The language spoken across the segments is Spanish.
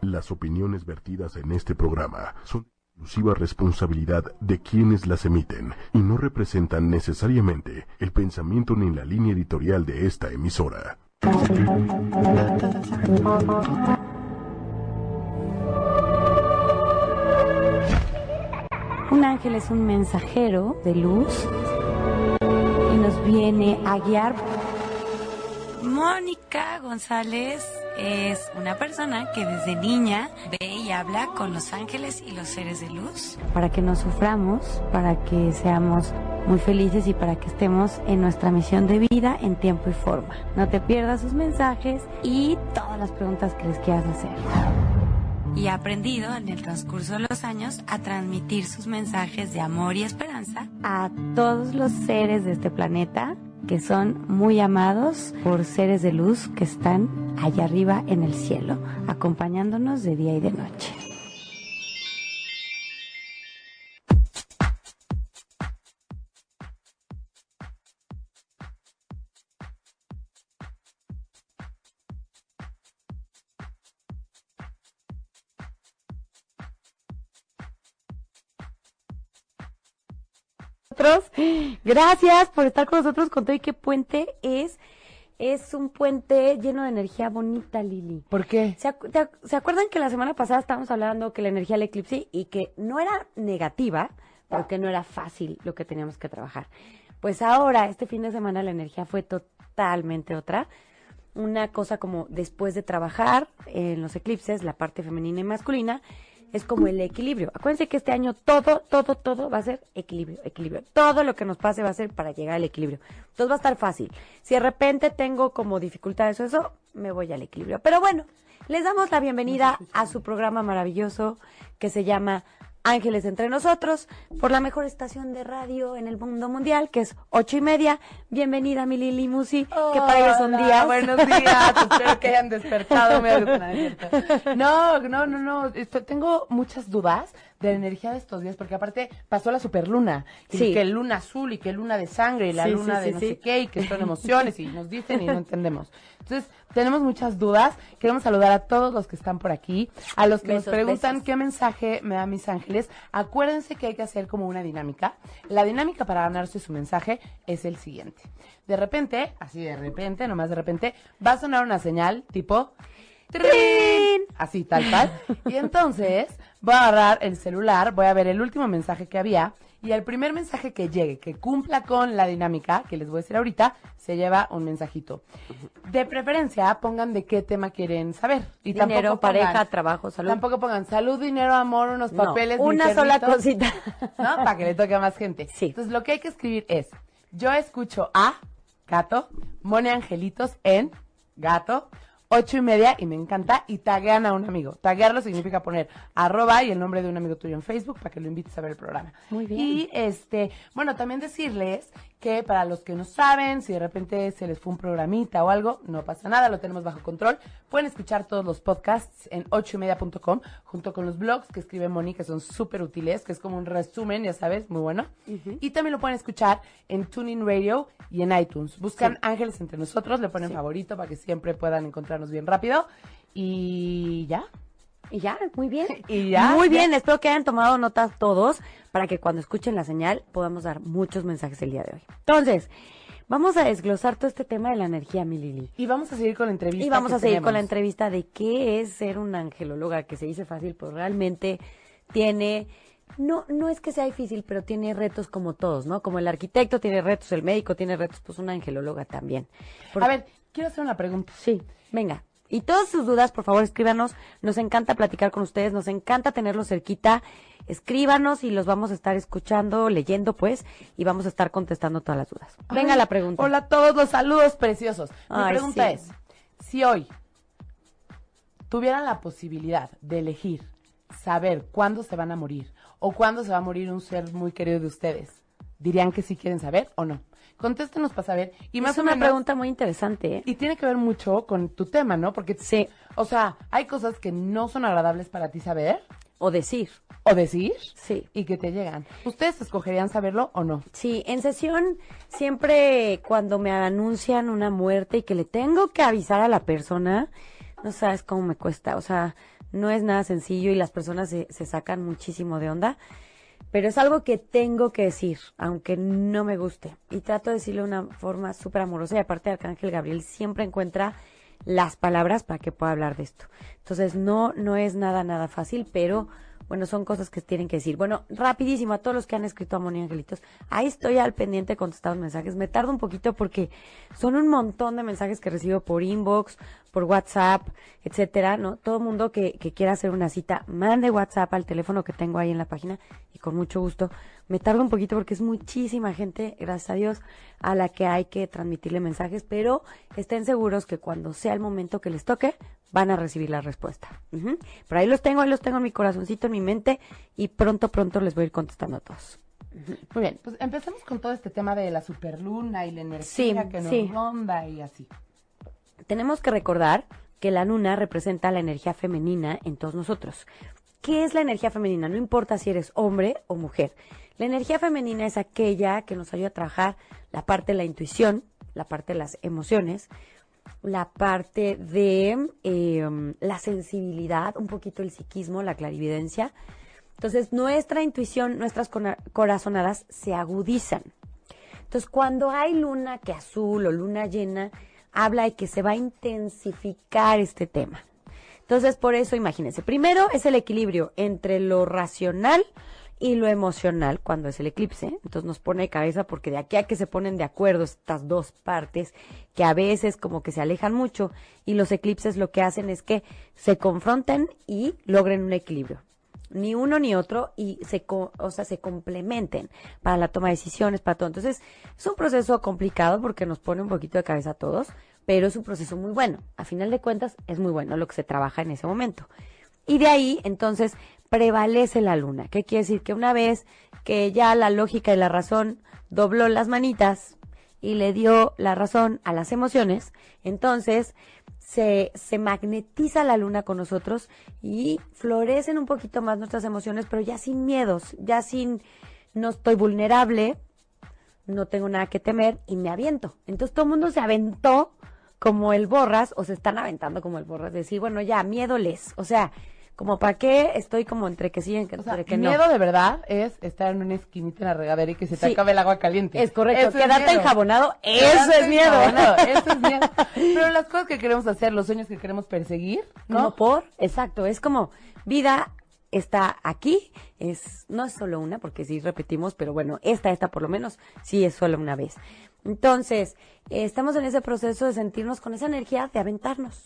Las opiniones vertidas en este programa son exclusiva responsabilidad de quienes las emiten y no representan necesariamente el pensamiento ni la línea editorial de esta emisora. Un ángel es un mensajero de luz que nos viene a guiar. Mónica González es una persona que desde niña ve y habla con los ángeles y los seres de luz. Para que no suframos, para que seamos muy felices y para que estemos en nuestra misión de vida en tiempo y forma. No te pierdas sus mensajes y todas las preguntas que les quieras hacer. Y ha aprendido en el transcurso de los años a transmitir sus mensajes de amor y esperanza a todos los seres de este planeta que son muy amados por seres de luz que están allá arriba en el cielo, acompañándonos de día y de noche. Gracias por estar con nosotros con todo y qué puente es. Es un puente lleno de energía bonita, Lili. ¿Por qué? ¿Se acuerdan que la semana pasada estábamos hablando que la energía del eclipse y que no era negativa, porque no era fácil lo que teníamos que trabajar? Pues ahora, este fin de semana, la energía fue totalmente otra. Una cosa como después de trabajar en los eclipses, la parte femenina y masculina, es como el equilibrio. Acuérdense que este año todo va a ser equilibrio. Todo lo que nos pase va a ser para llegar al equilibrio. Entonces va a estar fácil. Si de repente tengo como dificultades o eso, me voy al equilibrio. Pero bueno, les damos la bienvenida a su programa maravilloso que se llama Ángeles Entre Nosotros, por la mejor estación de radio en el mundo mundial, que es 8:30. Bienvenida, mi Lili Musi, que para ellos son días. Buenos días, espero que hayan despertado. No. Tengo muchas dudas de la energía de estos días, porque aparte pasó la superluna, y Sí. que luna azul, y que luna de sangre, y la luna de no sé qué, y que son emociones, y nos dicen y no entendemos. Entonces, tenemos muchas dudas. Queremos saludar a todos los que están por aquí, a los que nos preguntan qué mensaje me dan mis ángeles. Acuérdense que hay que hacer como una dinámica. La dinámica para ganarse su mensaje es el siguiente. De repente, nomás de repente, va a sonar una señal tipo ¡trin! Así, tal cual. Y entonces voy a agarrar el celular, voy a ver el último mensaje que había, y el primer mensaje que llegue, que cumpla con la dinámica, que les voy a decir ahorita, se lleva un mensajito. De preferencia, pongan de qué tema quieren saber. Y Dinero, pareja, trabajo, salud. Tampoco pongan salud, dinero, amor, unos papeles. No, una sola cosita. ¿No? Para que le toque a más gente. Sí. Entonces, lo que hay que escribir es, yo escucho a gato, Mone Angelitos en gato, 8:30, y me encanta, y taguean a un amigo. Taguearlo significa poner @ y el nombre de un amigo tuyo en Facebook para que lo invites a ver el programa. Muy bien. Y bueno, también decirles que para los que no saben, si de repente se les fue un programita o algo, no pasa nada, lo tenemos bajo control. Pueden escuchar todos los podcasts en 8ymedia.com, junto con los blogs que escribe Moni, que son súper útiles, que es como un resumen, ya sabes, muy bueno. Y también lo pueden escuchar en TuneIn Radio y en iTunes. Buscan Ángeles Entre Nosotros, le ponen favorito para que siempre puedan encontrarnos bien rápido. Y ya. Y ya, muy bien. Y ya. Muy bien, espero que hayan tomado notas todos para que cuando escuchen la señal podamos dar muchos mensajes el día de hoy. Entonces, vamos a desglosar todo este tema de la energía, mi Lili. Y vamos a seguir con la entrevista. Y vamos a seguir tenemos con la entrevista de qué es ser una angelóloga, que se dice fácil, pero realmente tiene... No es que sea difícil, pero tiene retos como todos, ¿no? Como el arquitecto tiene retos, el médico tiene retos, pues una angelóloga también. A ver, quiero hacer una pregunta. Sí, venga. Y todas sus dudas, por favor, escríbanos. Nos encanta platicar con ustedes, nos encanta tenerlos cerquita. Escríbanos y los vamos a estar escuchando, leyendo, pues, y vamos a estar contestando todas las dudas. Venga la pregunta. Hola a todos, los saludos preciosos. Mi Ay, pregunta sí. es, si hoy tuvieran la posibilidad de elegir saber cuándo se van a morir o cuándo se va a morir un ser muy querido de ustedes, ¿dirían que sí quieren saber o no? Contéstenos para saber. Y más Es o una menos, pregunta muy interesante, ¿eh? y tiene que ver mucho con tu tema, ¿no? Porque, Sí. o sea, hay cosas que no son agradables para ti saber O decir. o decir Sí. y que te llegan. ¿Ustedes escogerían saberlo o no? Sí, en sesión siempre cuando me anuncian una muerte y que le tengo que avisar a la persona, no sabes cómo me cuesta. O sea, no es nada sencillo y las personas se sacan muchísimo de onda, pero es algo que tengo que decir, aunque no me guste. Y trato de decirlo de una forma súper amorosa y aparte de Arcángel Gabriel siempre encuentra las palabras para que pueda hablar de esto. Entonces no es nada fácil, pero bueno, son cosas que tienen que decir. Bueno, rapidísimo, a todos los que han escrito a Moni Angelitos, ahí estoy al pendiente de contestar los mensajes. Me tardo un poquito porque son un montón de mensajes que recibo por inbox, por WhatsApp, etcétera, ¿no? Todo el mundo que quiera hacer una cita, mande WhatsApp al teléfono que tengo ahí en la página y con mucho gusto. Me tardo un poquito porque es muchísima gente, gracias a Dios, a la que hay que transmitirle mensajes, pero estén seguros que cuando sea el momento que les toque, van a recibir la respuesta. Pero ahí los tengo en mi corazoncito, en mi mente, y pronto les voy a ir contestando a todos. Muy bien, pues empecemos con todo este tema de la superluna y la energía que nos ronda y así. Tenemos que recordar que la luna representa la energía femenina en todos nosotros. ¿Qué es la energía femenina? No importa si eres hombre o mujer. La energía femenina es aquella que nos ayuda a trabajar la parte de la intuición, la parte de las emociones, la parte de la sensibilidad, un poquito el psiquismo, la clarividencia. Entonces, nuestra intuición, nuestras corazonadas se agudizan. Entonces, cuando hay luna que azul o luna llena, habla de que se va a intensificar este tema. Entonces, por eso, imagínense, primero es el equilibrio entre lo racional y lo emocional cuando es el eclipse. Entonces nos pone de cabeza porque de aquí a que se ponen de acuerdo estas dos partes que a veces como que se alejan mucho y los eclipses lo que hacen es que se confronten y logren un equilibrio. Ni uno ni otro y se complementen para la toma de decisiones, para todo. Entonces es un proceso complicado porque nos pone un poquito de cabeza a todos, pero es un proceso muy bueno. A final de cuentas es muy bueno lo que se trabaja en ese momento. Y de ahí, entonces, prevalece la luna. ¿Qué quiere decir? Que una vez que ya la lógica y la razón dobló las manitas y le dio la razón a las emociones, entonces se magnetiza la luna con nosotros y florecen un poquito más nuestras emociones, pero ya sin miedos, ya sin no estoy vulnerable, no tengo nada que temer y me aviento. Entonces todo el mundo se aventó como el borras, o se están aventando como el borras, decir, bueno, ya, miedo les, o sea, como para qué estoy como entre que sí y entre que no. Miedo de verdad es estar en una esquinita en la regadera y que se te acabe el agua caliente. Es correcto, quedarte enjabonado, eso es miedo. Eso es miedo. Pero las cosas que queremos hacer, los sueños que queremos perseguir, ¿no? Exacto, es como vida está aquí, no es solo una, porque sí repetimos, pero bueno, esta por lo menos sí es solo una vez. Entonces, estamos en ese proceso de sentirnos con esa energía de aventarnos,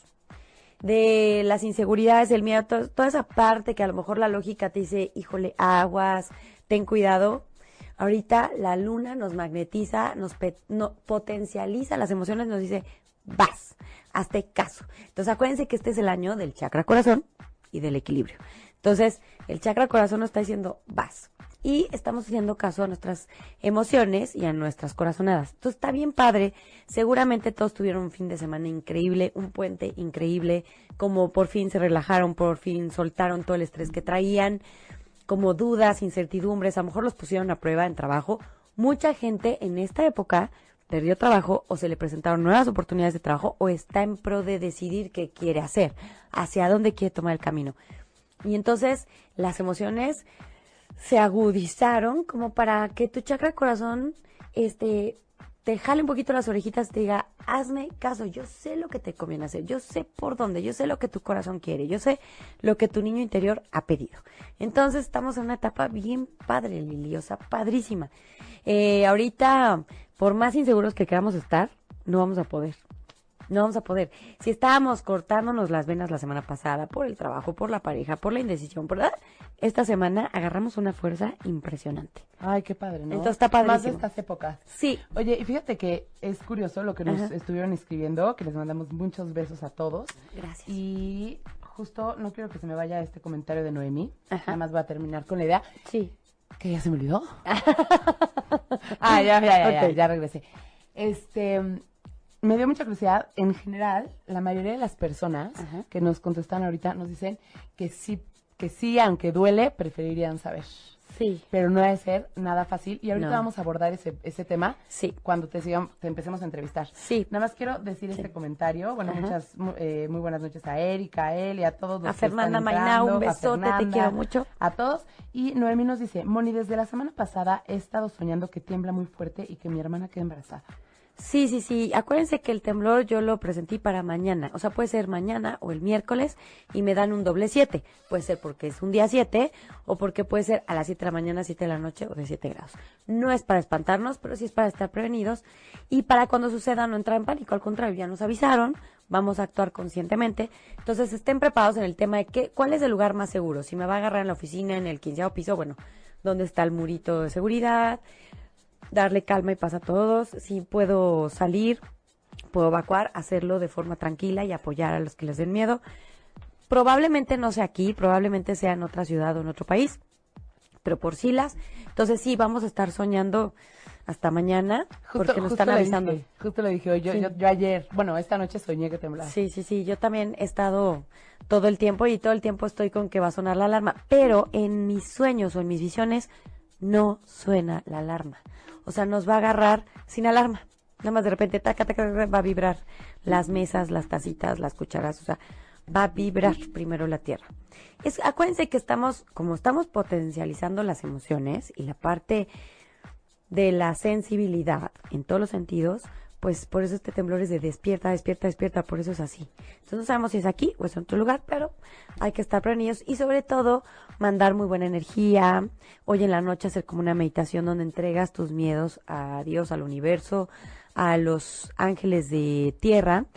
de las inseguridades, el miedo, toda esa parte que a lo mejor la lógica te dice, híjole, aguas, ten cuidado. Ahorita la luna nos magnetiza, nos potencializa las emociones, nos dice, vas, hazte caso. Entonces, acuérdense que este es el año del chakra corazón y del equilibrio. Entonces, el chakra corazón nos está diciendo, vas. Y estamos haciendo caso a nuestras emociones y a nuestras corazonadas. Entonces, está bien padre. Seguramente todos tuvieron un fin de semana increíble, un puente increíble, como por fin se relajaron, por fin soltaron todo el estrés que traían, como dudas, incertidumbres, a lo mejor los pusieron a prueba en trabajo. Mucha gente en esta época perdió trabajo o se le presentaron nuevas oportunidades de trabajo o está en pro de decidir qué quiere hacer, hacia dónde quiere tomar el camino. Y entonces las emociones se agudizaron como para que tu chakra corazón te jale un poquito las orejitas y te diga, hazme caso, yo sé lo que te conviene hacer, yo sé por dónde, yo sé lo que tu corazón quiere, yo sé lo que tu niño interior ha pedido. Entonces estamos en una etapa bien padre, Lili, o sea, padrísima. Ahorita, por más inseguros que queramos estar, no vamos a poder. No vamos a poder. Si estábamos cortándonos las venas la semana pasada por el trabajo, por la pareja, por la indecisión, ¿verdad? Esta semana agarramos una fuerza impresionante. Ay, qué padre, ¿no? Entonces está padrísimo. Más de estas épocas. Sí. Oye, y fíjate que es curioso lo que nos estuvieron escribiendo, que les mandamos muchos besos a todos. Gracias. Y justo no quiero que se me vaya este comentario de Noemí. Nada más voy a terminar con la idea. Sí. Que ya se me olvidó. Ya regresé. Me dio mucha curiosidad. En general, la mayoría de las personas que nos contestan ahorita nos dicen que sí que sí, aunque duele, preferirían saber. Sí. Pero no debe ser nada fácil. Y ahorita No. vamos a abordar ese tema Sí. cuando te empecemos a entrevistar. Sí. Nada más quiero decir este comentario. Bueno, Ajá. muy buenas noches a Erika, a él y a todos los A que Fernanda están Mainá, entrando, un a besote, te Fernanda, quiero mucho. a todos. Y Noemí nos dice, Moni, desde la semana pasada he estado soñando que tiembla muy fuerte y que mi hermana queda embarazada. Sí. Acuérdense que el temblor yo lo presentí para mañana. O sea, puede ser mañana o el miércoles y me dan un doble 7. Puede ser porque es un día 7 o porque puede ser a las 7 de la mañana, 7 de la noche o de 7 grados. No es para espantarnos, pero sí es para estar prevenidos. Y para cuando suceda no entrar en pánico. Al contrario, ya nos avisaron, vamos a actuar conscientemente. Entonces estén preparados en el tema de cuál es el lugar más seguro. Si me va a agarrar en la oficina, en el 15º piso, bueno, ¿dónde está el murito de seguridad? Darle calma y paz a todos. Si puedo salir, puedo evacuar, hacerlo de forma tranquila y apoyar a los que les den miedo. Probablemente no sea aquí, probablemente sea en otra ciudad o en otro país, pero por Silas. Entonces sí, vamos a estar soñando hasta mañana, porque nos están avisando. Justo lo dije hoy. Yo ayer, bueno, esta noche soñé que temblaba. Sí. Yo también he estado todo el tiempo y todo el tiempo estoy con que va a sonar la alarma, pero en mis sueños o en mis visiones no suena la alarma. O sea, nos va a agarrar sin alarma. Nada más de repente, taca, va a vibrar las mesas, las tacitas, las cucharas. O sea, va a vibrar primero la tierra. Acuérdense que como estamos potencializando las emociones y la parte de la sensibilidad en todos los sentidos, pues por eso este temblor es de despierta, por eso es así. Entonces no sabemos si es aquí o es en otro lugar, pero hay que estar prevenidos y sobre todo mandar muy buena energía. Hoy en la noche hacer como una meditación donde entregas tus miedos a Dios, al universo, a los ángeles de tierra,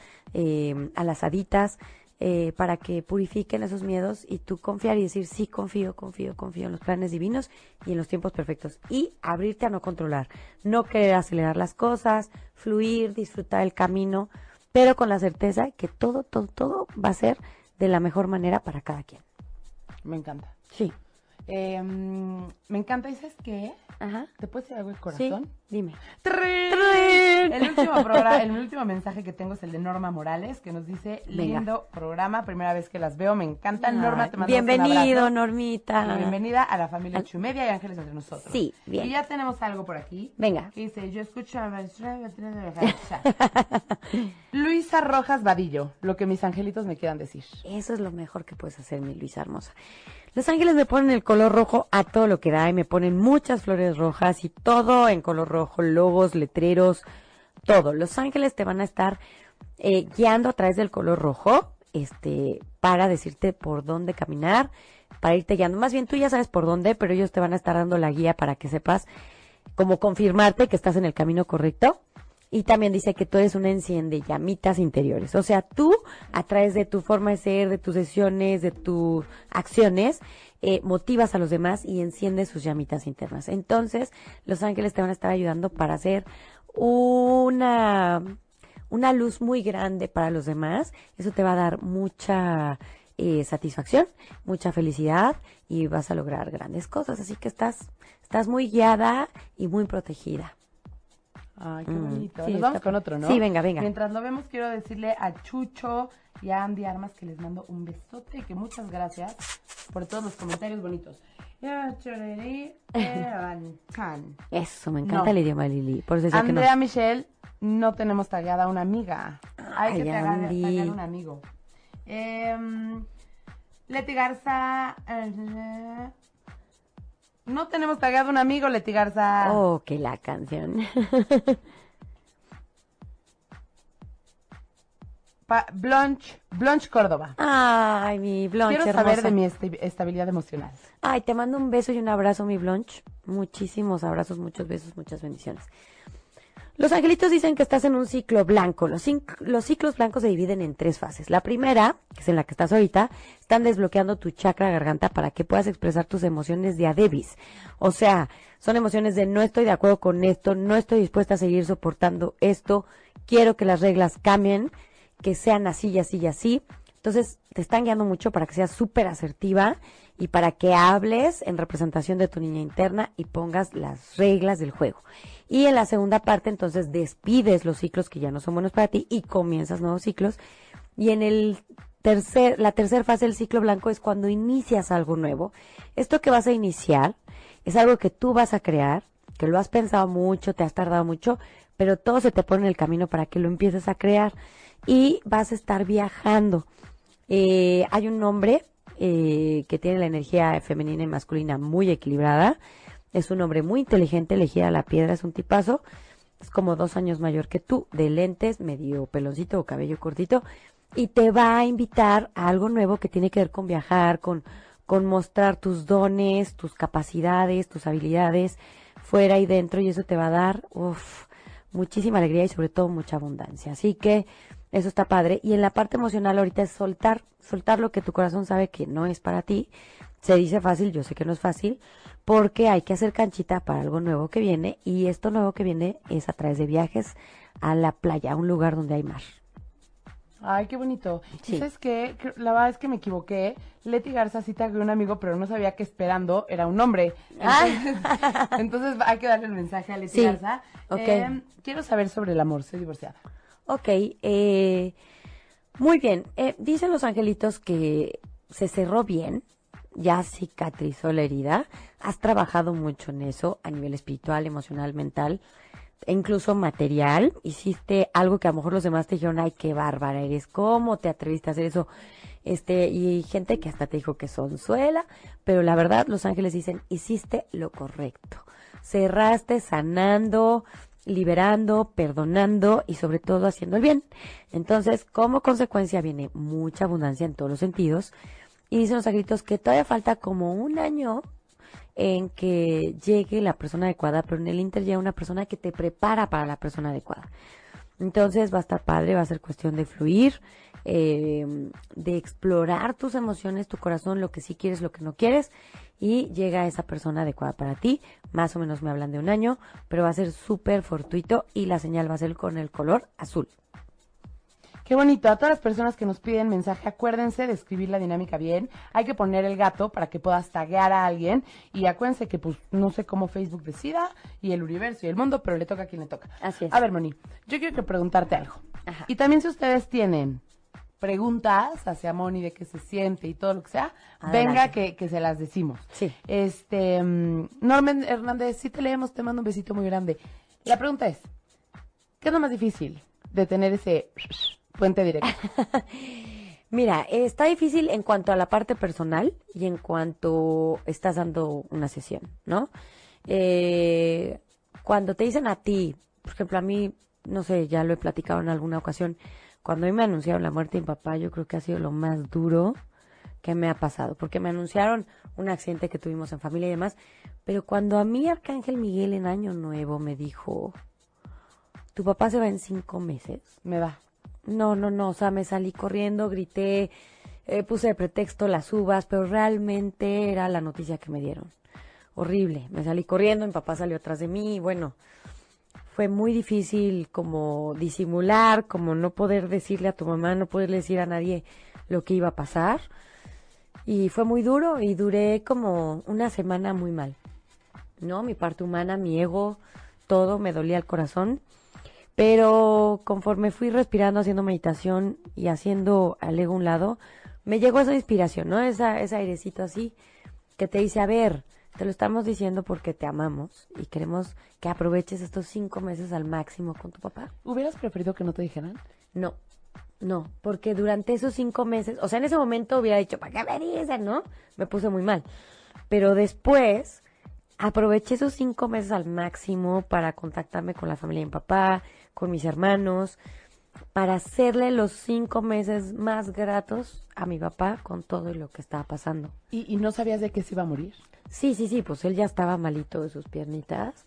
a las haditas, para que purifiquen esos miedos y tú confiar y decir, sí, confío en los planes divinos y en los tiempos perfectos. Y abrirte a no controlar, no querer acelerar las cosas, fluir, disfrutar el camino, pero con la certeza que todo va a ser de la mejor manera para cada quien. Me encanta. Sí. Me encanta, ¿y sabes qué? Ajá. ¿Te puedes decir algo del corazón? Sí, dime. ¡Trin! El último mensaje que tengo es el de Norma Morales, que nos dice, Venga. lindo programa, primera vez que las veo, me encantan. Norma, te mando bienvenido, un abrazo. Normita. Y bienvenida a la familia Chumedia y Ángeles entre nosotros. Sí, bien. Y ya tenemos algo por aquí. Venga. Que dice, yo escucho a... Luisa Rojas Vadillo, lo que mis angelitos me quieran decir. Eso es lo mejor que puedes hacer, mi Luisa hermosa. Los ángeles me ponen el color rojo a todo lo que da y me ponen muchas flores rojas y todo en color rojo, logos, letreros, todo. Los ángeles te van a estar guiando a través del color rojo, para decirte por dónde caminar, para irte guiando. Más bien tú ya sabes por dónde, pero ellos te van a estar dando la guía para que sepas cómo confirmarte que estás en el camino correcto. Y también dice que tú eres una enciende llamitas interiores. O sea, tú, a través de tu forma de ser, de tus decisiones, de tus acciones, motivas a los demás y enciendes sus llamitas internas. Entonces, los ángeles te van a estar ayudando para hacer una luz muy grande para los demás. Eso te va a dar mucha satisfacción, mucha felicidad y vas a lograr grandes cosas. Así que estás muy guiada y muy protegida. Ay, qué bonito. Sí, Nos vamos con otro, ¿no? Sí, venga. Mientras lo vemos, quiero decirle a Chucho y a Andy Armas que les mando un besote y que muchas gracias por todos los comentarios bonitos. Eso, me encanta el idioma, Lili. Por eso decía que no. Andrea Michelle, no tenemos tagueada a una amiga. Hay que Andy. tagar a un amigo. Leti Garza... no tenemos tagueado a un amigo, Leti Garza. Oh, que la canción. Blanche Córdoba. Ay, mi Blanche Quiero hermosa. saber de mi estabilidad emocional. Ay, te mando un beso y un abrazo, mi Blanche. Muchísimos abrazos, muchos besos, muchas bendiciones. Los angelitos dicen que estás en un ciclo blanco. Los ciclos blancos se dividen en 3 fases. La primera, que es en la que estás ahorita, están desbloqueando tu chakra garganta para que puedas expresar tus emociones de a debis. O sea, son emociones de no estoy de acuerdo con esto, no estoy dispuesta a seguir soportando esto, quiero que las reglas cambien, que sean así y así y así. Entonces, te están guiando mucho para que seas súper asertiva y para que hables en representación de tu niña interna y pongas las reglas del juego. Y en la segunda parte, entonces, despides los ciclos que ya no son buenos para ti y comienzas nuevos ciclos. Y en el la tercera fase del ciclo blanco es cuando inicias algo nuevo. Esto que vas a iniciar es algo que tú vas a crear, que lo has pensado mucho, te has tardado mucho, pero todo se te pone en el camino para que lo empieces a crear y vas a estar viajando. Hay un hombre que tiene la energía femenina y masculina muy equilibrada. Es un hombre muy inteligente, elegida a la piedra, es un tipazo. Es como 2 años mayor que tú, de lentes, medio peloncito o cabello cortito, y te va a invitar a algo nuevo que tiene que ver con viajar, con mostrar tus dones, tus capacidades, tus habilidades, fuera y dentro, y eso te va a dar muchísima alegría y sobre todo mucha abundancia. Así que eso está padre. Y en la parte emocional ahorita es soltar lo que tu corazón sabe que no es para ti. Se dice fácil, yo sé que no es fácil, porque hay que hacer canchita para algo nuevo que viene, y esto nuevo que viene es a través de viajes a la playa, a un lugar donde hay mar. Ay, qué bonito. Sí. ¿Y sabes qué? La verdad es que me equivoqué. Leti Garza sí tagué un amigo, pero no sabía que esperando era un hombre. Entonces hay que darle el mensaje a Leti Garza. Okay. Quiero saber sobre el amor, soy divorciada. Ok, muy bien. Dicen los angelitos que se cerró bien, ya cicatrizó la herida, has trabajado mucho en eso a nivel espiritual, emocional, mental, e incluso material. Hiciste algo que a lo mejor los demás te dijeron, ay, qué bárbara eres, ¿cómo te atreviste a hacer eso? Y gente que hasta te dijo que sonsuela, pero la verdad los ángeles dicen, hiciste lo correcto. Cerraste sanando, liberando, perdonando y sobre todo haciendo el bien. Entonces, como consecuencia viene mucha abundancia en todos los sentidos. Y dicen los ángeles que todavía falta como 1 año en que llegue la persona adecuada, pero en el inter llega una persona que te prepara para la persona adecuada. Entonces va a estar padre, va a ser cuestión de fluir, de explorar tus emociones, tu corazón, lo que sí quieres, lo que no quieres, y llega esa persona adecuada para ti. Más o menos me hablan de 1 año, pero va a ser súper fortuito y la señal va a ser con el color azul. Qué bonito. A todas las personas que nos piden mensaje, acuérdense de escribir la dinámica bien. Hay que poner el gato para que puedas taguear a alguien. Y acuérdense que, pues, no sé cómo Facebook decida, y el universo y el mundo, pero le toca a quien le toca. Así es. A ver, Moni, yo quiero preguntarte algo. Ajá. Y también si ustedes tienen preguntas hacia Moni de qué se siente y todo lo que sea, venga que se las decimos. Sí. Norman Hernández, sí te leemos, te mando un besito muy grande. La pregunta es, ¿qué es lo más difícil de tener ese puente directo? Mira, está difícil en cuanto a la parte personal y en cuanto estás dando una sesión, ¿no? Cuando te dicen a ti, por ejemplo, a mí, no sé, ya lo he platicado en alguna ocasión, cuando a mí me anunciaron la muerte de mi papá, yo creo que ha sido lo más duro que me ha pasado, porque me anunciaron un accidente que tuvimos en familia y demás, pero cuando a mí Arcángel Miguel en Año Nuevo me dijo, tu papá se va en 5 meses. Me da. No, o sea, me salí corriendo, grité, puse de pretexto las uvas, pero realmente era la noticia que me dieron. Horrible, me salí corriendo, mi papá salió atrás de mí, y bueno, fue muy difícil como disimular, como no poder decirle a tu mamá, no poderle decir a nadie lo que iba a pasar, y fue muy duro, y duré como 1 semana muy mal, ¿no? Mi parte humana, mi ego, todo me dolía el corazón. Pero conforme fui respirando, haciendo meditación y haciendo al ego a un lado, me llegó esa inspiración, ¿no? Ese airecito así que te dice, a ver, te lo estamos diciendo porque te amamos y queremos que aproveches estos 5 meses al máximo con tu papá. ¿Hubieras preferido que no te dijeran? No, porque durante esos 5 meses, o sea, en ese momento hubiera dicho, ¿para qué me dicen, no? Me puse muy mal. Pero después aproveché esos 5 meses al máximo para contactarme con la familia de mi papá, con mis hermanos, para hacerle los 5 meses más gratos a mi papá con todo lo que estaba pasando. ¿Y no sabías de qué se iba a morir? Sí, pues él ya estaba malito de sus piernitas,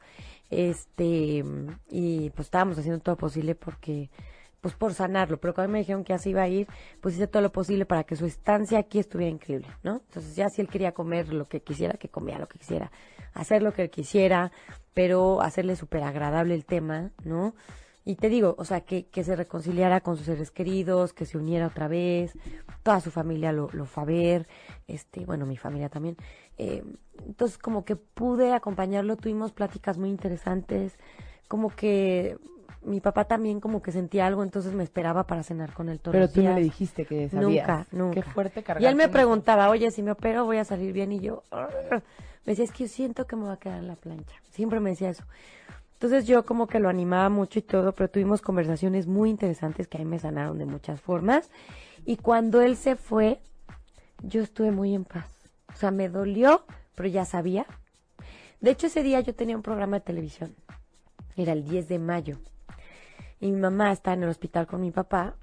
y pues estábamos haciendo todo lo posible porque, pues por sanarlo, pero cuando me dijeron que así iba a ir, pues hice todo lo posible para que su estancia aquí estuviera increíble, ¿no? Entonces ya si él quería comer lo que quisiera, que comía lo que quisiera, hacer lo que él quisiera, pero hacerle súper agradable el tema, ¿no? Y te digo, o sea, que se reconciliara con sus seres queridos, que se uniera otra vez, toda su familia lo fue a ver, bueno, mi familia también. Entonces, como que pude acompañarlo, tuvimos pláticas muy interesantes, como que mi papá también como que sentía algo, entonces me esperaba para cenar con él todos los días. Pero tú no le dijiste que sabías. Nunca. Qué fuerte cargar. Y él me preguntaba, oye, si me opero voy a salir bien, y yo, me decía, es que yo siento que me va a quedar en la plancha. Siempre me decía eso. Entonces yo como que lo animaba mucho y todo, pero tuvimos conversaciones muy interesantes que a mí me sanaron de muchas formas. Y cuando él se fue, yo estuve muy en paz. O sea, me dolió, pero ya sabía. De hecho, ese día yo tenía un programa de televisión. Era el 10 de mayo. Y mi mamá estaba en el hospital con mi papá.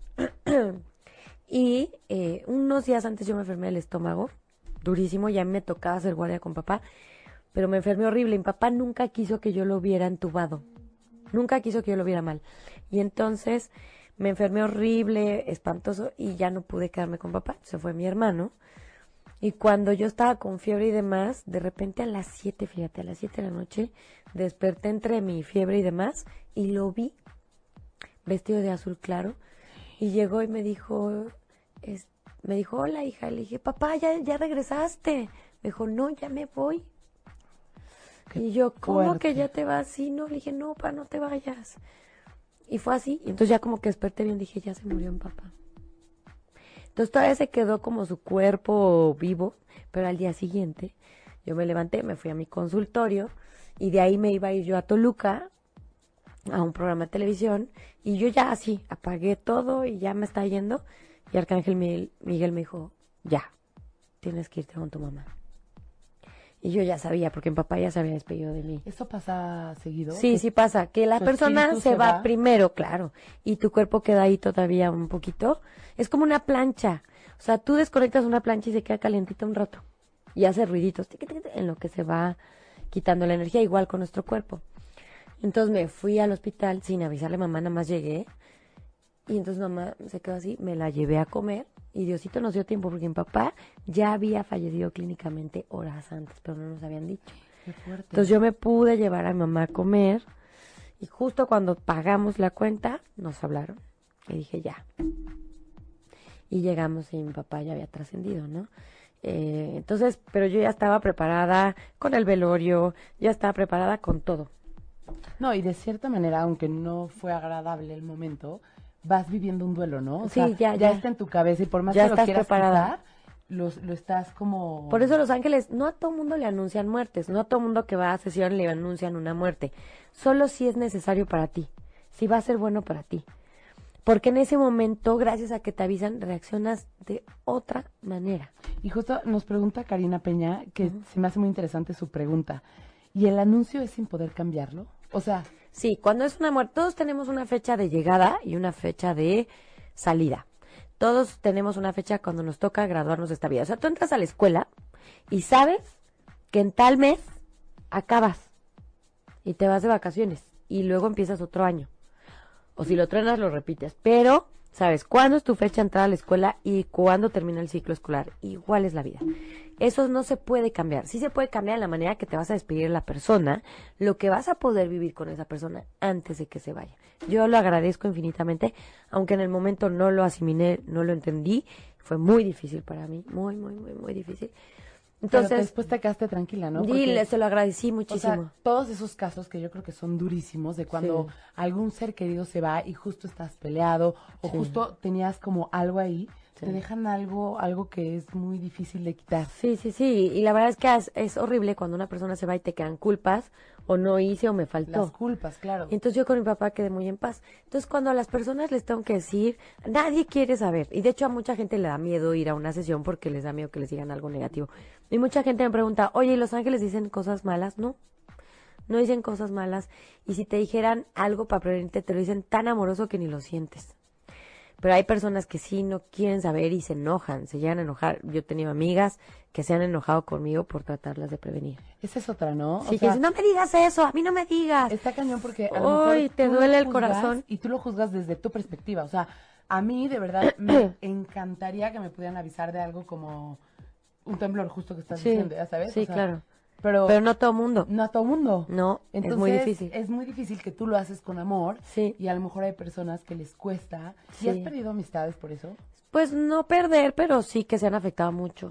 Y unos días antes yo me enfermé del estómago. Durísimo, ya me tocaba hacer guardia con papá. Pero me enfermé horrible. Mi papá nunca quiso que yo lo viera entubado. Nunca quiso que yo lo viera mal. Y entonces me enfermé horrible, espantoso, y ya no pude quedarme con papá. Se fue mi hermano. Y cuando yo estaba con fiebre y demás, de repente a las 7, fíjate, a las 7 de la noche, desperté entre mi fiebre y demás, y lo vi vestido de azul claro. Y llegó y me dijo, hola, hija. Le dije, papá, ya regresaste. Me dijo, no, ya me voy. Y yo, ¿cómo fuerte. que ya te vas? Sí, no, le dije, no, pa, no te vayas. Y fue así, y entonces ya como que desperté bien, dije, ya se murió mi papá. Entonces todavía se quedó como su cuerpo vivo, pero al día siguiente yo me levanté, me fui a mi consultorio, y de ahí me iba a ir yo a Toluca, a un programa de televisión, y yo ya así, apagué todo y ya me estaba yendo, y Arcángel Miguel me dijo, ya, tienes que irte con tu mamá. Y yo ya sabía, porque mi papá ya se había despedido de mí. ¿Eso pasa seguido? Sí, sí pasa, que la persona se va primero, claro, y tu cuerpo queda ahí todavía un poquito. Es como una plancha. O sea, tú desconectas una plancha y se queda calientita un rato. Y hace ruiditos, en lo que se va quitando la energía, igual con nuestro cuerpo. Entonces me fui al hospital sin avisarle a mamá, nada más llegué. Y entonces mamá se quedó así, me la llevé a comer. Y Diosito nos dio tiempo porque mi papá ya había fallecido clínicamente horas antes, pero no nos habían dicho. Qué fuerte. Entonces yo me pude llevar a mi mamá a comer, y justo cuando pagamos la cuenta nos hablaron. Y dije, ya. Y llegamos y mi papá ya había trascendido, ¿no? Entonces, pero yo ya estaba preparada con el velorio, ya estaba preparada con todo. No, y de cierta manera, aunque no fue agradable el momento, vas viviendo un duelo, ¿no? O Sí, sea, ya está en tu cabeza, y por más ya que lo estás quieras preparada. quitar, lo estás como... Por eso los ángeles, no a todo mundo le anuncian muertes, no a todo mundo que va a sesión le anuncian una muerte. Solo si es necesario para ti, si va a ser bueno para ti. Porque en ese momento, gracias a que te avisan, reaccionas de otra manera. Y justo nos pregunta Karina Peña, que se me hace muy interesante su pregunta. ¿Y el anuncio es sin poder cambiarlo? O sea... Sí, cuando es una muerte, todos tenemos una fecha de llegada y una fecha de salida. Todos tenemos una fecha cuando nos toca graduarnos de esta vida. O sea, tú entras a la escuela y sabes que en tal mes acabas y te vas de vacaciones y luego empiezas otro año. O si lo trenas, lo repites. Pero sabes cuándo es tu fecha de entrar a la escuela y cuándo termina el ciclo escolar. Igual es la vida. Eso no se puede cambiar. Sí se puede cambiar en la manera que te vas a despedir de la persona, lo que vas a poder vivir con esa persona antes de que se vaya. Yo lo agradezco infinitamente, aunque en el momento no lo asimilé, no lo entendí. Fue muy difícil para mí, muy, muy, muy, muy difícil. Entonces, pero después te quedaste tranquila, ¿no? Dile, se lo agradecí muchísimo. O sea, todos esos casos que yo creo que son durísimos, de cuando algún ser querido se va y justo estás peleado, o justo tenías como algo ahí, te dejan algo que es muy difícil de quitar. Sí, sí, sí. Y la verdad es que es horrible cuando una persona se va y te quedan culpas, o no hice o me faltó. Las culpas, claro. Entonces yo con mi papá quedé muy en paz. Entonces cuando a las personas les tengo que decir, nadie quiere saber. Y de hecho a mucha gente le da miedo ir a una sesión porque les da miedo que les digan algo negativo. Y mucha gente me pregunta, oye, ¿y los ángeles dicen cosas malas? No, no dicen cosas malas. Y si te dijeran algo para prevenirte, te lo dicen tan amoroso que ni lo sientes. Pero hay personas que sí no quieren saber y se enojan, se llegan a enojar. Yo he tenido amigas que se han enojado conmigo por tratarlas de prevenir. Esa es otra, ¿no? Sí, que dicen, no me digas eso, a mí no me digas. Está cañón porque a lo mejor Ay, te duele el corazón. Y tú lo juzgas desde tu perspectiva. O sea, a mí de verdad me encantaría que me pudieran avisar de algo como un temblor, justo que estás diciendo, ¿ya sabes? Sí, o sea, claro. Pero no todo mundo. No a todo mundo. No, entonces, es muy difícil. Es muy difícil que tú lo haces con amor. Sí. Y a lo mejor hay personas que les cuesta. Sí. ¿Y has perdido amistades por eso? Pues no perder, pero sí que se han afectado mucho.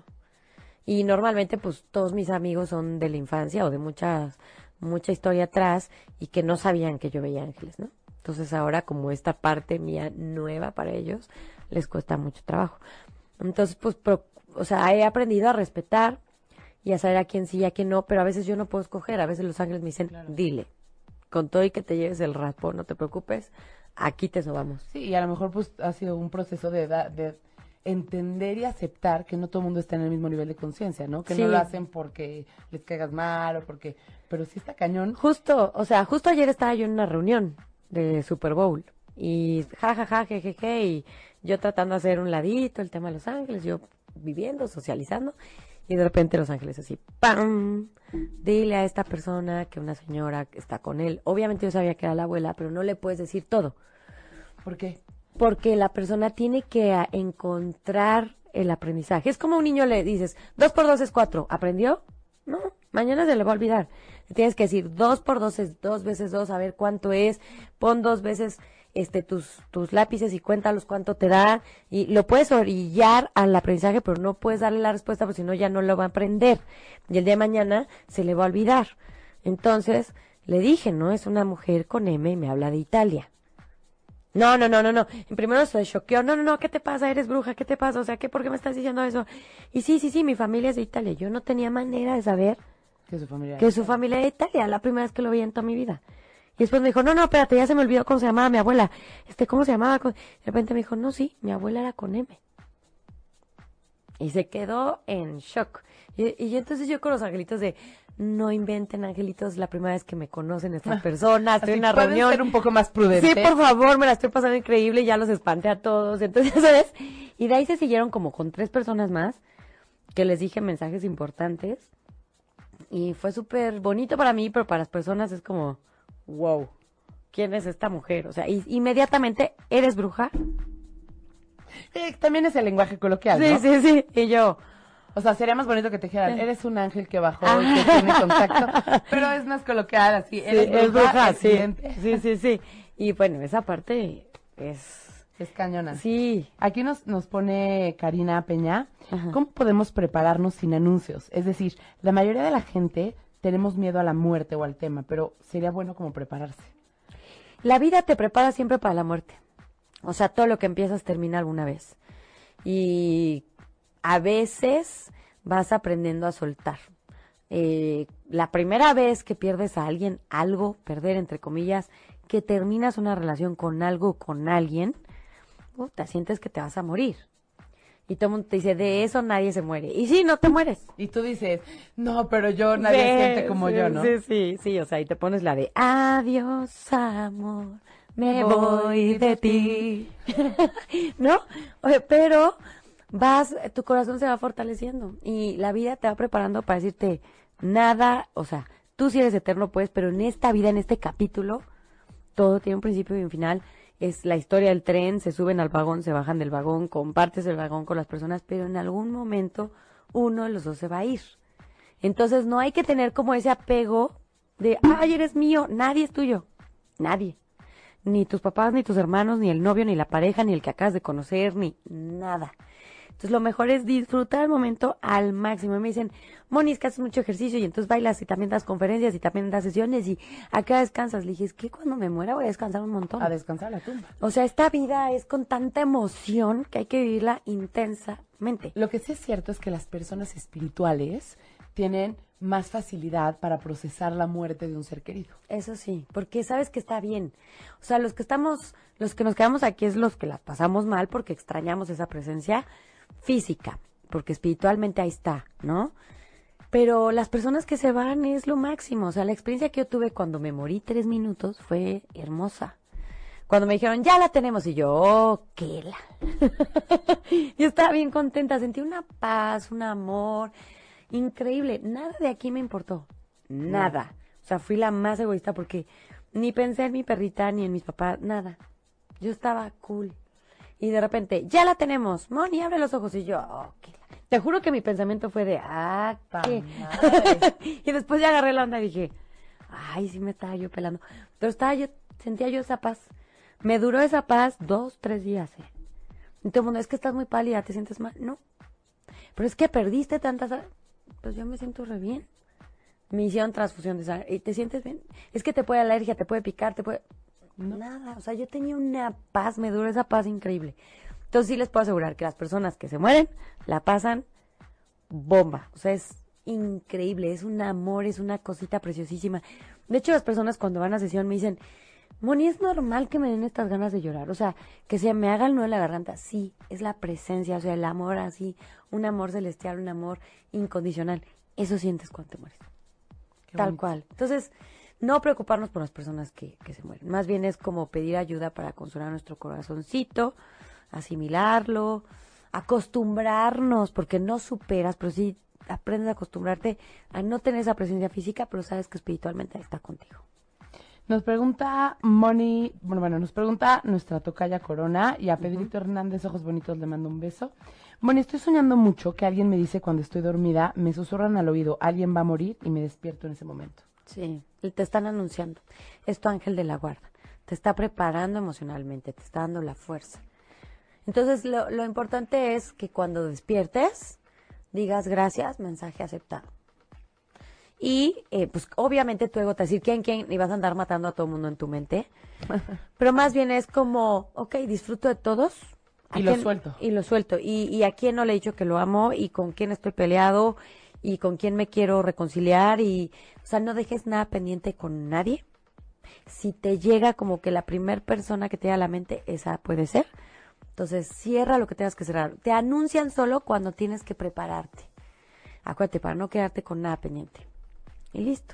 Y normalmente, pues, todos mis amigos son de la infancia o de mucha historia atrás y que no sabían que yo veía ángeles, ¿no? Entonces ahora, como esta parte mía nueva para ellos, les cuesta mucho trabajo. Entonces, pues, o sea, he aprendido a respetar y a saber a quién sí y a quién no, pero a veces yo no puedo escoger. A veces los ángeles me dicen, claro, dile, con todo y que te lleves el raspón, no te preocupes, aquí te sobamos. Sí, y a lo mejor pues ha sido un proceso de entender y aceptar que no todo el mundo está en el mismo nivel de conciencia, ¿no? Que sí, no lo hacen porque les caigas mal o porque... Pero sí está cañón. Justo ayer estaba yo en una reunión de Super Bowl y jejeje, y yo tratando de hacer un ladito el tema de Los Ángeles, yo viviendo, socializando, y de repente Los Ángeles así, ¡pam! Dile a esta persona que una señora está con él. Obviamente yo sabía que era la abuela, pero no le puedes decir todo. ¿Por qué? Porque la persona tiene que encontrar el aprendizaje. Es como a un niño le dices, 2 por 2 es 4. ¿Aprendió? No, mañana se le va a olvidar. Le tienes que decir, 2 por 2 es 2 veces 2, a ver cuánto es. Pon 2 veces tus lápices y cuéntalos cuánto te da. Y lo puedes orillar al aprendizaje, pero no puedes darle la respuesta, porque si no ya no lo va a aprender. Y el día de mañana se le va a olvidar. Entonces, le dije, ¿no? Es una mujer con M y me habla de Italia. No. En primero se choqueó. No, ¿qué te pasa? ¿Eres bruja? ¿Qué te pasa? O sea, ¿por qué me estás diciendo eso? Y sí, mi familia es de Italia. Yo no tenía manera de saber que su familia era de Italia. La primera vez que lo vi en toda mi vida. Y después me dijo, no, espérate, ya se me olvidó cómo se llamaba mi abuela. ¿Cómo se llamaba? De repente me dijo, no, sí, mi abuela era con M. Y se quedó en shock. Y entonces yo con los angelitos de... No inventen, angelitos, la primera vez que me conocen estas personas, estoy en una reunión. Ser un poco más prudente. Sí, por favor, me la estoy pasando increíble y ya los espanté a todos. Entonces, ¿sabes? Y de ahí se siguieron como con 3 personas más que les dije mensajes importantes. Y fue súper bonito para mí, pero para las personas es como, wow, ¿quién es esta mujer? O sea, inmediatamente, ¿eres bruja? También es el lenguaje coloquial, ¿no? Sí. Y yo... O sea, sería más bonito que te dijeran, eres un ángel que bajó y que tiene contacto, pero es más coloquial, así, eres bruja, sí. Y bueno, esa parte es cañona. Sí. Aquí nos pone Karina Peña, ¿cómo podemos prepararnos sin anuncios? Es decir, la mayoría de la gente tenemos miedo a la muerte o al tema, pero sería bueno como prepararse. La vida te prepara siempre para la muerte. O sea, todo lo que empiezas termina alguna vez. Y... a veces vas aprendiendo a soltar. La primera vez que pierdes a alguien, perder entre comillas, que terminas una relación con algo, con alguien, te sientes que te vas a morir. Y todo el mundo te dice, de eso nadie se muere. Y sí, no te mueres. Y tú dices, no, pero nadie siente como yo, ¿no? Sí, o sea, y te pones la de, adiós, amor, me voy de ti. ¿No? Pero... tu corazón se va fortaleciendo y la vida te va preparando para decirte nada, o sea, tú sí eres eterno pues, pero en esta vida, en este capítulo, todo tiene un principio y un final. Es la historia del tren, se suben al vagón, se bajan del vagón, compartes el vagón con las personas, pero en algún momento uno de los dos se va a ir. Entonces no hay que tener como ese apego de, ay, eres mío, nadie es tuyo, nadie. Ni tus papás, ni tus hermanos, ni el novio, ni la pareja, ni el que acabas de conocer, ni nada. Entonces, lo mejor es disfrutar el momento al máximo. Y me dicen, Moni, es que haces mucho ejercicio y entonces bailas y también das conferencias y también das sesiones y ¿a qué hora descansas? Le dije, es que cuando me muera voy a descansar un montón. A descansar la tumba. O sea, esta vida es con tanta emoción que hay que vivirla intensamente. Lo que sí es cierto es que las personas espirituales tienen más facilidad para procesar la muerte de un ser querido. Eso sí, porque sabes que está bien. O sea, los que nos quedamos aquí es los que las pasamos mal porque extrañamos esa presencia física, porque espiritualmente ahí está, ¿no? Pero las personas que se van es lo máximo. O sea, la experiencia que yo tuve cuando me morí 3 minutos fue hermosa. Cuando me dijeron, ya la tenemos, y yo, oh, qué la. Yo estaba bien contenta, sentí una paz, un amor increíble. Nada de aquí me importó, nada. O sea, fui la más egoísta porque ni pensé en mi perrita, ni en mis papás, nada. Yo estaba cool. Y de repente, ya la tenemos, Moni, abre los ojos. Y yo, oh, qué la. Te juro que mi pensamiento fue de, ¿qué? Y después ya agarré la onda y dije, ay, sí me estaba yo pelando. Pero sentía yo esa paz. Me duró esa paz 2, 3 días, Y todo el mundo, es que estás muy pálida, ¿te sientes mal? No. Pero es que perdiste tantas... Pues yo me siento re bien. Me hicieron transfusión de sangre. ¿Y te sientes bien? Es que te puede alergia, te puede picar, Nada. O sea, yo tenía una paz, me duró esa paz increíble. Entonces sí les puedo asegurar que las personas que se mueren la pasan bomba. O sea, es increíble, es un amor, es una cosita preciosísima. De hecho, las personas cuando van a sesión me dicen, Moni, ¿es normal que me den estas ganas de llorar? O sea, que se me haga el nudo en la garganta. Sí, es la presencia, o sea, el amor así, un amor celestial, un amor incondicional. Eso sientes cuando te mueres. Tal cual. Entonces, no preocuparnos por las personas que se mueren. Más bien es como pedir ayuda para consolar nuestro corazoncito, asimilarlo, acostumbrarnos, porque no superas, pero sí aprendes a acostumbrarte a no tener esa presencia física, pero sabes que espiritualmente está contigo. Nos pregunta Moni, nos pregunta nuestra tocaya Corona, y a Pedrito Hernández, ojos bonitos, le mando un beso. Moni, estoy soñando mucho que alguien me dice cuando estoy dormida, me susurran al oído, alguien va a morir, y me despierto en ese momento. Sí, y te están anunciando. Es tu ángel de la guarda. Te está preparando emocionalmente, te está dando la fuerza. Entonces, lo importante es que cuando despiertes, digas gracias, mensaje aceptado. Y, pues, obviamente tu ego te va a decir quién, y vas a andar matando a todo el mundo en tu mente. Pero más bien es como, ok, disfruto de todos. Y lo suelto. Y lo suelto. Y a quién no le he dicho que lo amo, y con quién estoy peleado, y con quién me quiero reconciliar, y, o sea, no dejes nada pendiente con nadie. Si te llega como que la primer persona que te llega a la mente, esa puede ser. Entonces, cierra lo que tengas que cerrar. Te anuncian solo cuando tienes que prepararte. Acuérdate, para no quedarte con nada pendiente. Y listo.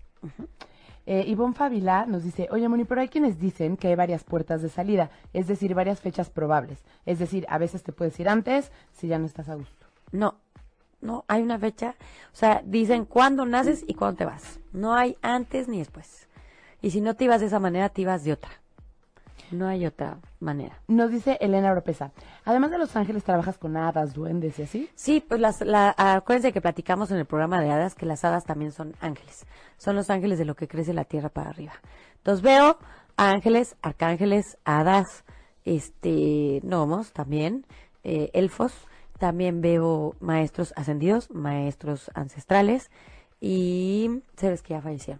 Ivonne Fabila nos dice, oye, Moni, pero hay quienes dicen que hay varias puertas de salida, es decir, varias fechas probables. Es decir, a veces te puedes ir antes si ya no estás a gusto. No, hay una fecha. O sea, dicen cuándo naces y cuándo te vas. No hay antes ni después. Y si no te ibas de esa manera, te ibas de otra. No hay otra manera. Nos dice Elena Oropesa, además de Los Ángeles, ¿trabajas con hadas, duendes y así? Sí, pues acuérdense que platicamos en el programa de hadas que las hadas también son ángeles. Son los ángeles de lo que crece la tierra para arriba. Entonces veo ángeles, arcángeles, hadas, gnomos también, elfos. También veo maestros ascendidos, maestros ancestrales y seres que ya fallecieron.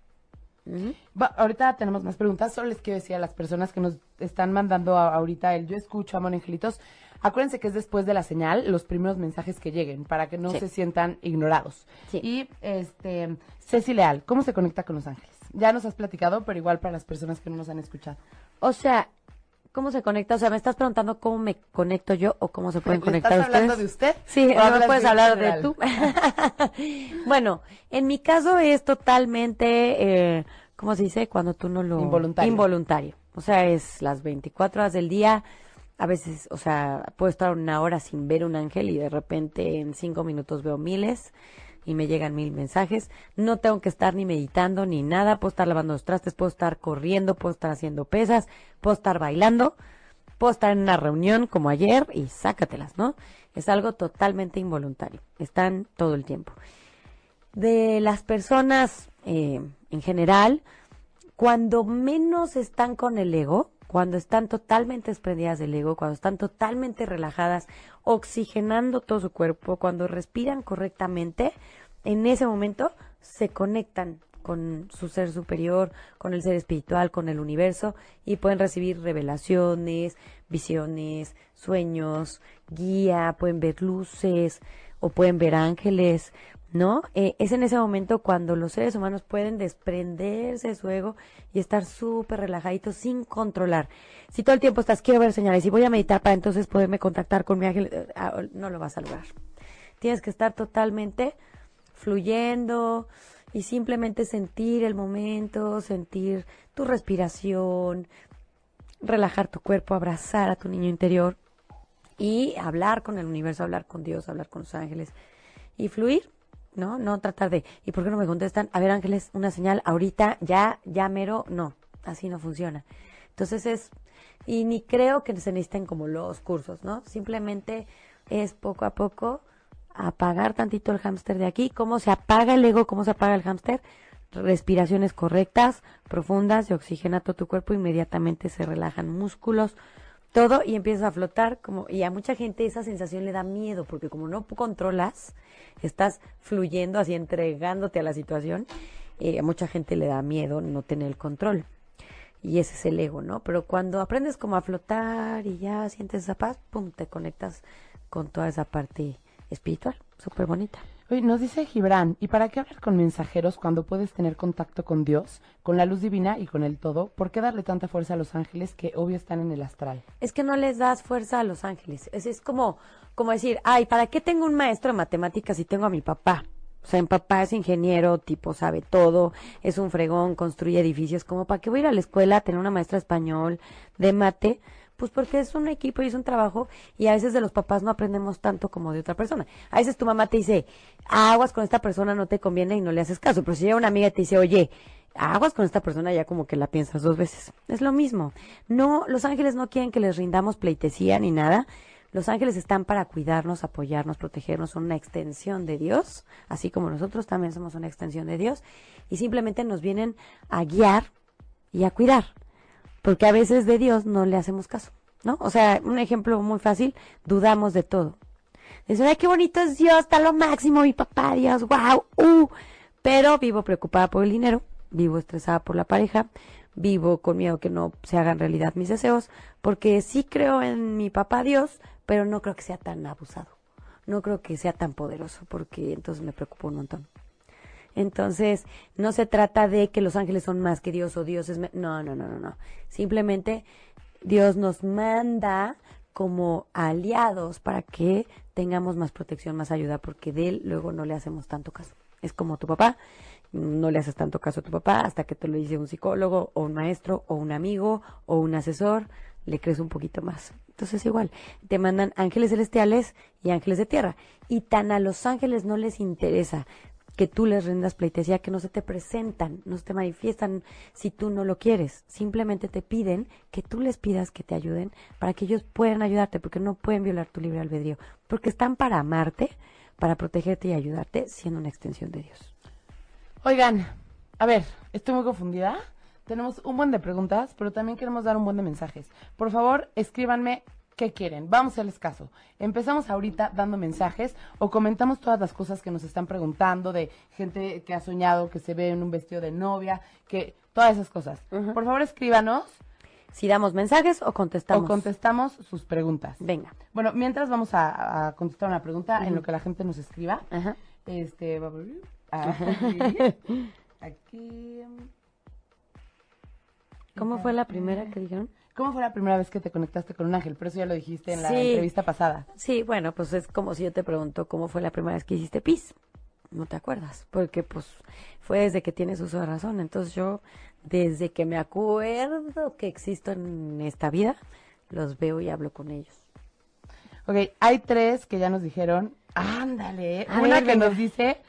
Ahorita tenemos más preguntas, solo les quiero decir a las personas que nos están mandando ahorita yo escucho a Moni Angelitos, acuérdense que es después de la señal los primeros mensajes que lleguen para que no se sientan ignorados. Sí. Y Ceci Leal, ¿cómo se conecta con Los Ángeles? Ya nos has platicado, pero igual para las personas que no nos han escuchado. O sea, ¿cómo se conecta? O sea, ¿me estás preguntando cómo me conecto yo o cómo se pueden conectar ustedes? ¿Estás hablando de usted? Sí, no me puedes hablar de tú. Bueno, en mi caso es totalmente, ¿cómo se dice? Cuando tú no lo... Involuntario. O sea, es las 24 horas del día. A veces, o sea, puedo estar una hora sin ver un ángel y de repente en 5 minutos veo miles y me llegan 1000 mensajes. No tengo que estar ni meditando ni nada. Puedo estar lavando los trastes, puedo estar corriendo, puedo estar haciendo pesas, puedo estar bailando, puedo estar en una reunión como ayer y sácatelas, ¿no? Es algo totalmente involuntario. Están todo el tiempo. De las personas en general, cuando menos están con el ego, cuando están totalmente desprendidas del ego, cuando están totalmente relajadas, oxigenando todo su cuerpo, cuando respiran correctamente, en ese momento se conectan con su ser superior, con el ser espiritual, con el universo, y pueden recibir revelaciones, visiones, sueños, guía, pueden ver luces o pueden ver ángeles, ¿no? Es en ese momento cuando los seres humanos pueden desprenderse de su ego y estar súper relajaditos sin controlar. Si todo el tiempo estás, quiero ver señales y voy a meditar para entonces poderme contactar con mi ángel, no lo vas a lograr. Tienes que estar totalmente fluyendo y simplemente sentir el momento, sentir tu respiración, relajar tu cuerpo, abrazar a tu niño interior y hablar con el universo, hablar con Dios, hablar con los ángeles y fluir. No tratar de, ¿y por qué no me contestan? A ver, ángeles, una señal, ahorita, ya mero, no, así no funciona. Entonces y ni creo que se necesiten como los cursos, ¿no? Simplemente es poco a poco apagar tantito el hámster de aquí. ¿Cómo se apaga el ego? ¿Cómo se apaga el hámster? Respiraciones correctas, profundas, se oxigena todo tu cuerpo, inmediatamente se relajan músculos, todo, y empiezas a flotar, y a mucha gente esa sensación le da miedo, porque como no controlas, estás fluyendo así, entregándote a la situación, a mucha gente le da miedo no tener el control. y ese es el ego, ¿no? Pero cuando aprendes como a flotar y ya sientes esa paz, pum, te conectas con toda esa parte espiritual, súper bonita. Oye, nos dice Gibran, ¿y para qué hablar con mensajeros cuando puedes tener contacto con Dios, con la luz divina y con el todo? ¿Por qué darle tanta fuerza a los ángeles que obvio están en el astral? Es que no les das fuerza a los ángeles. Es como decir, ay, ¿para qué tengo un maestro de matemáticas si tengo a mi papá? O sea, mi papá es ingeniero, tipo sabe todo, es un fregón, construye edificios. Como, ¿para qué voy a ir a la escuela a tener una maestra de español, de mate? Pues porque es un equipo y es un trabajo y a veces de los papás no aprendemos tanto como de otra persona. A veces tu mamá te dice, aguas con esta persona, no te conviene y no le haces caso. Pero si llega una amiga y te dice, oye, aguas con esta persona, ya como que la piensas 2 veces. Es lo mismo. No, los ángeles no quieren que les rindamos pleitesía ni nada. Los ángeles están para cuidarnos, apoyarnos, protegernos, son una extensión de Dios, así como nosotros también somos una extensión de Dios, y simplemente nos vienen a guiar y a cuidar. Porque a veces de Dios no le hacemos caso, ¿no? O sea, un ejemplo muy fácil, dudamos de todo. Dicen, ay, qué bonito es Dios, está lo máximo, mi papá, Dios, wow, pero vivo preocupada por el dinero, vivo estresada por la pareja, vivo con miedo que no se hagan realidad mis deseos, porque sí creo en mi papá Dios, pero no creo que sea tan abusado, no creo que sea tan poderoso, porque entonces me preocupo un montón. Entonces, no se trata de que los ángeles son más que Dios o Dios es... No. Simplemente Dios nos manda como aliados para que tengamos más protección, más ayuda, porque de él luego no le hacemos tanto caso. Es como tu papá, no le haces tanto caso a tu papá hasta que te lo dice un psicólogo o un maestro o un amigo o un asesor, le crees un poquito más. Entonces igual, te mandan ángeles celestiales y ángeles de tierra. Y tan a los ángeles no les interesa que tú les rindas pleitesía, que no se te presentan, no se te manifiestan si tú no lo quieres. Simplemente te piden que tú les pidas que te ayuden para que ellos puedan ayudarte, porque no pueden violar tu libre albedrío, porque están para amarte, para protegerte y ayudarte, siendo una extensión de Dios. Oigan, a ver, estoy muy confundida. Tenemos un buen de preguntas, pero también queremos dar un buen de mensajes. Por favor, escríbanme qué quieren. Vamos a hacerles caso. Empezamos ahorita dando mensajes o comentamos todas las cosas que nos están preguntando de gente que ha soñado, que se ve en un vestido de novia, que todas esas cosas. Uh-huh. Por favor, escríbanos. Si damos mensajes o contestamos. O contestamos sus preguntas. Venga. Bueno, mientras vamos a contestar una pregunta en lo que la gente nos escriba. Ajá. Aquí. ¿Cómo fue la primera que dijeron? ¿Cómo fue la primera vez que te conectaste con un ángel? Pero eso ya lo dijiste en la entrevista pasada. Sí, bueno, pues es como si yo te pregunto cómo fue la primera vez que hiciste pis. No te acuerdas, porque pues fue desde que tienes uso de razón. Entonces yo, desde que me acuerdo que existo en esta vida, los veo y hablo con ellos. Ok, hay 3 que ya nos dijeron. Ándale, una que nos dice,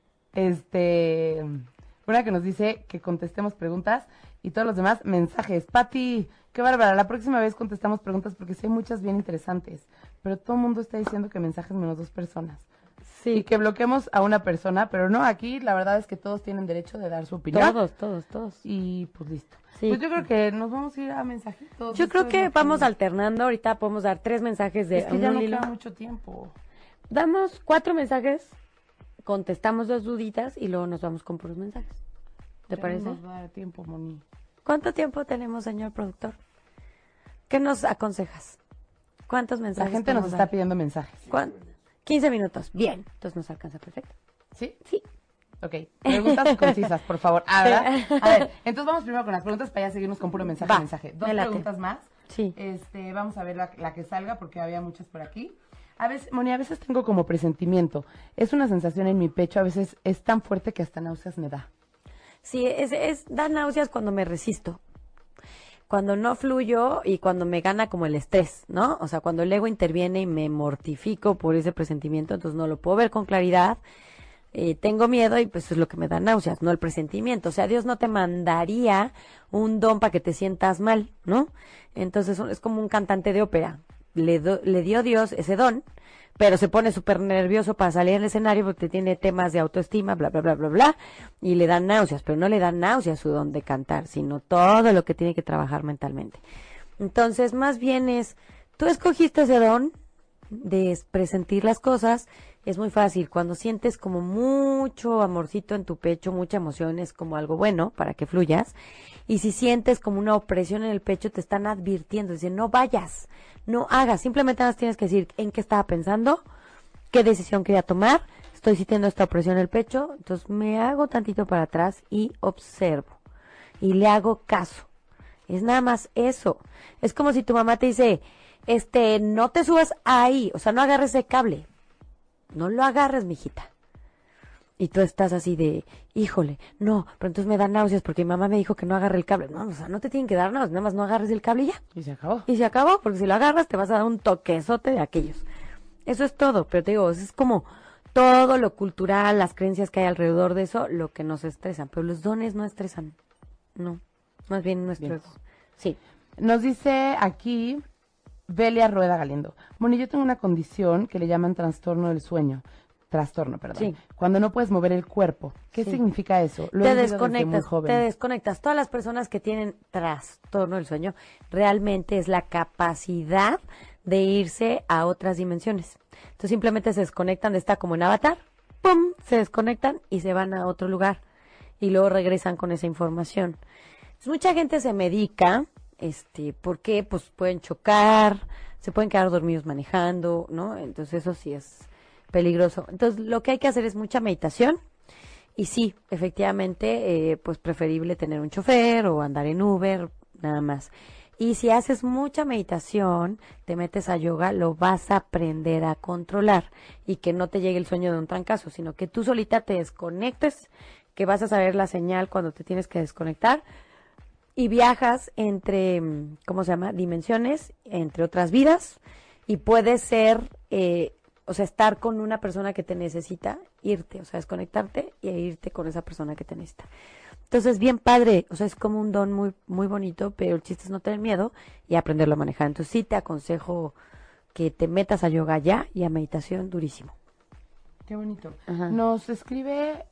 una que nos dice que contestemos preguntas y todos los demás mensajes. Pati, qué bárbara, la próxima vez contestamos preguntas porque sí hay muchas bien interesantes, pero todo el mundo está diciendo que mensajes menos 2 personas. Sí. Y que bloqueemos a una persona, pero no, aquí la verdad es que todos tienen derecho de dar su opinión. Todos. Y pues listo. Sí. Pues yo creo que nos vamos a ir a mensajitos. Yo creo que vamos alternando, ahorita podemos dar 3 mensajes de... Es que ya no queda mucho tiempo. Damos 4 mensajes, contestamos 2 duditas y luego nos vamos con puros mensajes. ¿Te parece? Nos va a dar tiempo, Moni. ¿Cuánto tiempo tenemos, señor productor? ¿Qué nos aconsejas? ¿Cuántos mensajes? La gente nos está pidiendo mensajes. 15 minutos. Bien. Entonces nos alcanza perfecto. ¿Sí? Sí. Ok. Preguntas concisas, por favor. A ver, entonces vamos primero con las preguntas para ya seguirnos con puro mensaje. 2 preguntas más. Sí. Vamos a ver la que salga porque había muchas por aquí. A veces, Moni, a veces tengo como presentimiento. Es una sensación en mi pecho, a veces es tan fuerte que hasta náuseas me da. Sí, da náuseas cuando me resisto. Cuando no fluyo y cuando me gana como el estrés, ¿no? O sea, cuando el ego interviene y me mortifico por ese presentimiento, entonces no lo puedo ver con claridad, tengo miedo y pues es lo que me da náuseas, no el presentimiento. O sea, Dios no te mandaría un don para que te sientas mal, ¿no? Entonces es como un cantante de ópera. Le dio Dios ese don, pero se pone súper nervioso para salir al escenario porque tiene temas de autoestima, bla, bla, bla, bla, bla, y le dan náuseas, pero no le dan náuseas su don de cantar, sino todo lo que tiene que trabajar mentalmente. Entonces, más bien tú escogiste ese don de presentir las cosas es muy fácil. Cuando sientes como mucho amorcito en tu pecho, mucha emoción, es como algo bueno para que fluyas. Y si sientes como una opresión en el pecho, te están advirtiendo, dicen, no vayas, no hagas. Simplemente nada más tienes que decir en qué estaba pensando, qué decisión quería tomar. Estoy sintiendo esta opresión en el pecho, entonces me hago tantito para atrás y observo. Y le hago caso. Es nada más eso. Es como si tu mamá te dice, no te subas ahí, o sea, no agarres el cable. No lo agarres, mijita. Y tú estás así de, híjole, no, pero entonces me dan náuseas porque mi mamá me dijo que no agarre el cable. No, o sea, no te tienen que dar náuseas, nada más no agarres el cable y ya. Y se acabó. Y se acabó, porque si lo agarras te vas a dar un toquezote de aquellos. Eso es todo, pero te digo, es como todo lo cultural, las creencias que hay alrededor de eso, lo que nos estresan. Pero los dones no estresan, no. Más bien nuestro ego. Sí. Nos dice aquí Belia Rueda Galindo. Moni, yo tengo una condición que le llaman trastorno del sueño. Trastorno, perdón. Sí. Cuando no puedes mover el cuerpo. ¿Qué significa eso? Te desconectas. Todas las personas que tienen trastorno del sueño, realmente es la capacidad de irse a otras dimensiones. Entonces simplemente se desconectan, está como en Avatar, ¡pum! Se desconectan y se van a otro lugar. Y luego regresan con esa información. Mucha gente se medica, porque pues pueden chocar, se pueden quedar dormidos manejando, ¿no? Entonces eso sí es peligroso. Entonces lo que hay que hacer es mucha meditación y sí, efectivamente, pues preferible tener un chofer o andar en Uber, nada más. Y si haces mucha meditación, te metes a yoga, lo vas a aprender a controlar y que no te llegue el sueño de un trancazo, sino que tú solita te desconectes, que vas a saber la señal cuando te tienes que desconectar. Y viajas entre, dimensiones, entre otras vidas, y puedes ser, estar con una persona que te necesita, irte, desconectarte y irte con esa persona que te necesita. Entonces, bien padre, es como un don muy, muy bonito, pero el chiste es no tener miedo y aprenderlo a manejar. Entonces, sí te aconsejo que te metas a yoga ya y a meditación durísimo. Qué bonito. Ajá. Nos escribe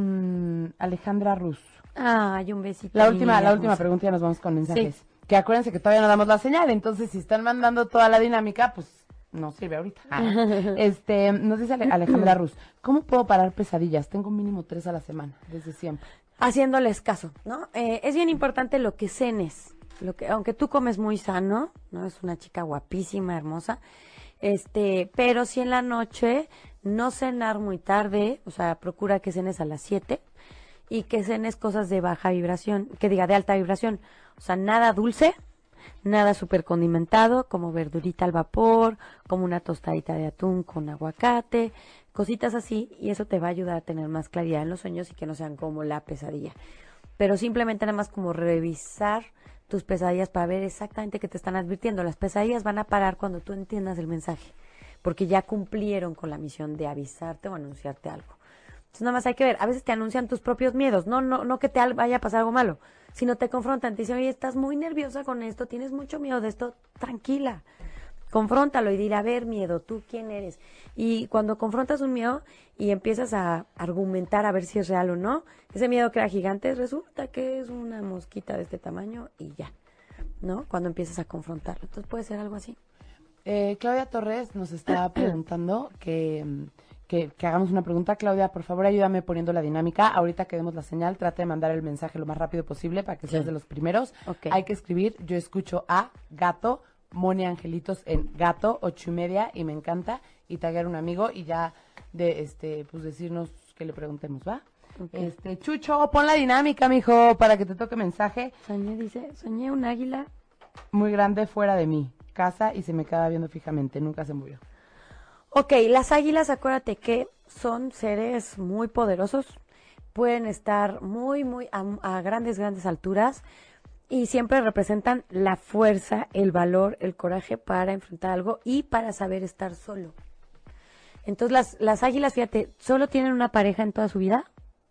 Alejandra Ruz. Ay, un besito. La última pregunta, ya nos vamos con mensajes. Sí. Que acuérdense que todavía no damos la señal, entonces si están mandando toda la dinámica, pues no sirve ahorita. Nos dice Alejandra Ruz, ¿cómo puedo parar pesadillas? Tengo mínimo 3 a la semana, desde siempre. Haciéndoles caso, ¿no? Es bien importante lo que cenes. Aunque tú comes muy sano, ¿no? Es una chica guapísima, hermosa. Pero si en la noche, no cenar muy tarde, procura que cenes a las 7. Y que cenes cosas de baja vibración, de alta vibración. Nada dulce, nada súper condimentado, como verdurita al vapor, como una tostadita de atún con aguacate, cositas así, y eso te va a ayudar a tener más claridad en los sueños y que no sean como la pesadilla. Pero simplemente nada más como revisar tus pesadillas para ver exactamente qué te están advirtiendo. Las pesadillas van a parar cuando tú entiendas el mensaje, porque ya cumplieron con la misión de avisarte o anunciarte algo. Entonces nada más hay que ver, a veces te anuncian tus propios miedos, no que te vaya a pasar algo malo, sino te confrontan, te dicen, oye, estás muy nerviosa con esto, tienes mucho miedo de esto, tranquila, confróntalo y dile, a ver, miedo, ¿tú quién eres? Y cuando confrontas un miedo y empiezas a argumentar a ver si es real o no, ese miedo que era gigante resulta que es una mosquita de este tamaño y ya, ¿no? Cuando empiezas a confrontarlo, entonces puede ser algo así. Claudia Torres nos está preguntando que hagamos una pregunta. Claudia, por favor, ayúdame poniendo la dinámica. Ahorita que demos la señal, trate de mandar el mensaje lo más rápido posible para que seas de los primeros. Okay. Hay que escribir, yo escucho a Gato, Moni Angelitos en Gato, 8:30, y me encanta, y taguear un amigo, y ya pues decirnos que le preguntemos, ¿va? Okay. Chucho, pon la dinámica, mijo, para que te toque mensaje. Soñé un águila muy grande fuera de mí, casa, y se me queda viendo fijamente, nunca se movió. Ok, las águilas, acuérdate que son seres muy poderosos, pueden estar muy, muy a grandes alturas y siempre representan la fuerza, el valor, el coraje para enfrentar algo y para saber estar solo. Entonces las águilas, fíjate, solo tienen una pareja en toda su vida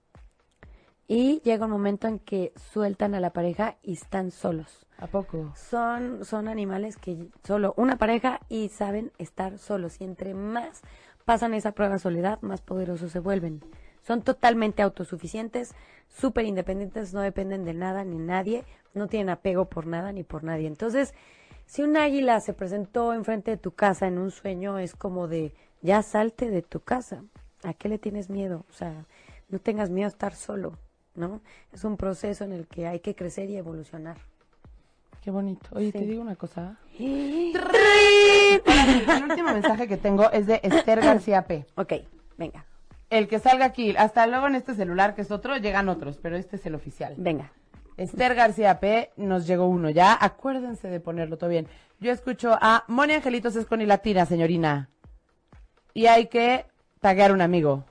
y llega un momento en que sueltan a la pareja y están solos. ¿A poco? Son animales que solo una pareja y saben estar solos. Y entre más pasan esa prueba de soledad, más poderosos se vuelven. Son totalmente autosuficientes, súper independientes, no dependen de nada ni nadie, no tienen apego por nada ni por nadie. Entonces, si un águila se presentó enfrente de tu casa en un sueño, es como de, ya salte de tu casa. ¿A qué le tienes miedo? O sea, no tengas miedo a estar solo, ¿no? Es un proceso en el que hay que crecer y evolucionar. Qué bonito. Oye, Sí. te digo una cosa. El último mensaje que tengo es de Esther García P. Ok, venga, El que salga aquí, hasta luego en este celular que es otro, llegan otros, pero este es el oficial. venga. Esther García P. nos llegó uno ya. Acuérdense de ponerlo todo bien. Yo escucho a Moni Angelitos es con y latina, señorina. Y hay que taguear un amigo.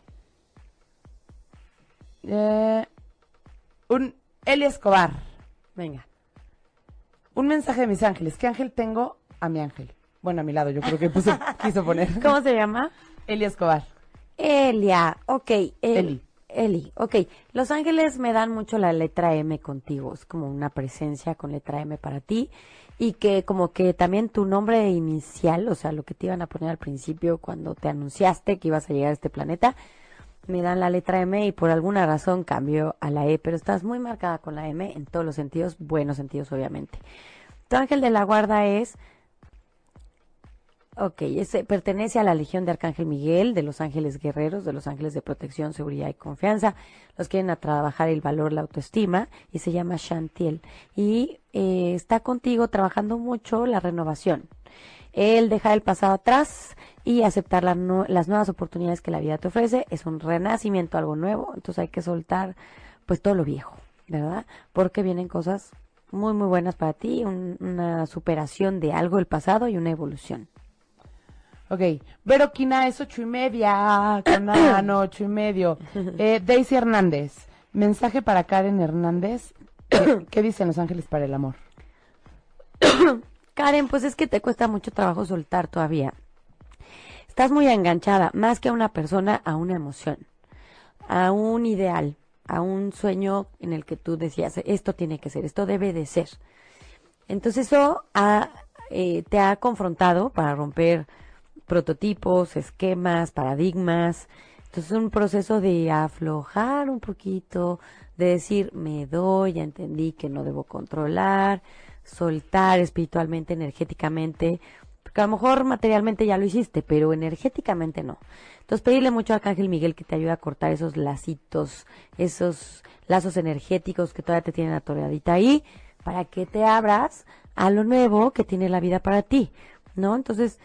Eli Escobar. Venga. Un mensaje de mis ángeles. ¿Qué ángel tengo? A mi ángel. Bueno, a mi lado, yo creo que quiso poner. ¿Cómo se llama? Eli Escobar. Elia, ok. Eli. Eli, ok. Los ángeles me dan mucho la letra M contigo. Es como una presencia con letra M para ti. Y que como que también tu nombre inicial, o sea, lo que te iban a poner al principio cuando te anunciaste que ibas a llegar a este planeta, me dan la letra M y por alguna razón cambió a la E, pero estás muy marcada con la M en todos los sentidos, buenos sentidos obviamente. Tu ángel de la guarda es, pertenece a la Legión de Arcángel Miguel, de los ángeles guerreros, de los ángeles de protección, seguridad y confianza, los quieren a trabajar el valor, la autoestima, y se llama Shantiel, y está contigo trabajando mucho la renovación. El dejar el pasado atrás y aceptar las nuevas oportunidades que la vida te ofrece. Es un renacimiento, algo nuevo. Entonces hay que soltar pues todo lo viejo, ¿verdad? Porque vienen cosas muy, muy buenas para ti. Una superación de algo del pasado y una evolución. Ok. Vero Quina es 8:30. Canano, 8:30. Daisy Hernández. Mensaje para Karen Hernández. ¿Qué dicen los ángeles para el amor? Karen, pues es que te cuesta mucho trabajo soltar todavía. Estás muy enganchada, más que a una persona, a una emoción, a un ideal, a un sueño en el que tú decías, esto tiene que ser, esto debe de ser. Entonces eso te ha confrontado para romper prototipos, esquemas, paradigmas. Entonces es un proceso de aflojar un poquito, de decir, me doy, ya entendí que no debo controlar, soltar espiritualmente, energéticamente, porque a lo mejor materialmente ya lo hiciste, pero energéticamente no. Entonces pedirle mucho a Arcángel Miguel que te ayude a cortar esos lacitos, esos lazos energéticos que todavía te tienen atoradita ahí, para que te abras a lo nuevo que tiene la vida para ti, ¿no? Entonces,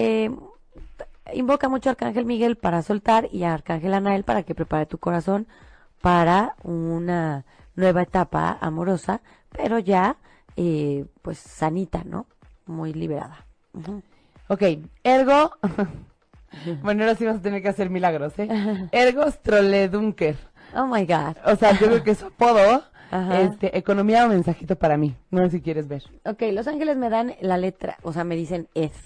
invoca mucho a Arcángel Miguel para soltar y a Arcángel Anael para que prepare tu corazón para una nueva etapa amorosa, pero ya pues sanita, ¿no? Muy liberada. Uh-huh. Ok, Ergo. Bueno, ahora sí vas a tener que hacer milagros, ¿eh? Ergo Stroledunker. Oh my God. O sea, yo creo que es apodo. Ajá. Economía o mensajito para mí. No sé si quieres ver. Ok, los ángeles me dan la letra, o sea, me dicen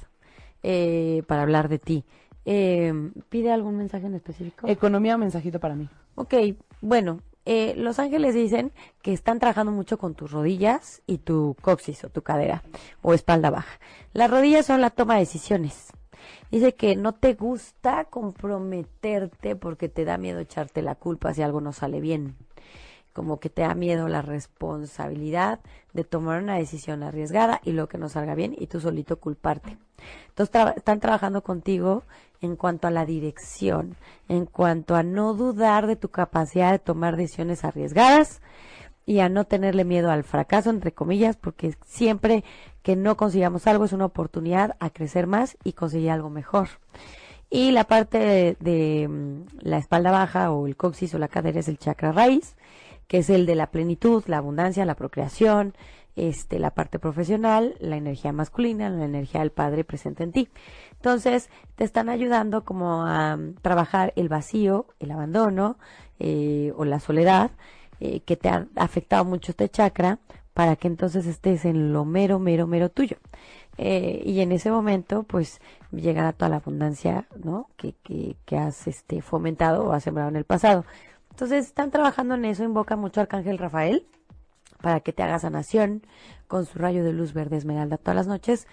para hablar de ti. ¿Pide algún mensaje en específico? Economía o mensajito para mí. Ok, bueno, los ángeles dicen que están trabajando mucho con tus rodillas y tu coxis o tu cadera o espalda baja. Las rodillas son la toma de decisiones. Dice que no te gusta comprometerte porque te da miedo echarte la culpa si algo no sale bien. Como que te da miedo la responsabilidad de tomar una decisión arriesgada y lo que no salga bien y tú solito culparte. Entonces están trabajando contigo en cuanto a la dirección, en cuanto a no dudar de tu capacidad de tomar decisiones arriesgadas y a no tenerle miedo al fracaso, entre comillas, porque siempre que no consigamos algo es una oportunidad a crecer más y conseguir algo mejor. Y la parte de la espalda baja o el coxis o la cadera es el chakra raíz, que es el de la plenitud, la abundancia, la procreación, la parte profesional, la energía masculina, la energía del padre presente en ti. Entonces, te están ayudando como a trabajar el vacío, el abandono o la soledad, que te ha afectado mucho este chakra, para que entonces estés en lo mero, mero, mero tuyo. Y en ese momento, pues, llegará toda la abundancia, ¿no? Que has fomentado o has sembrado en el pasado. Entonces, están trabajando en eso, invoca mucho a Arcángel Rafael para que te haga sanación con su rayo de luz verde esmeralda todas las noches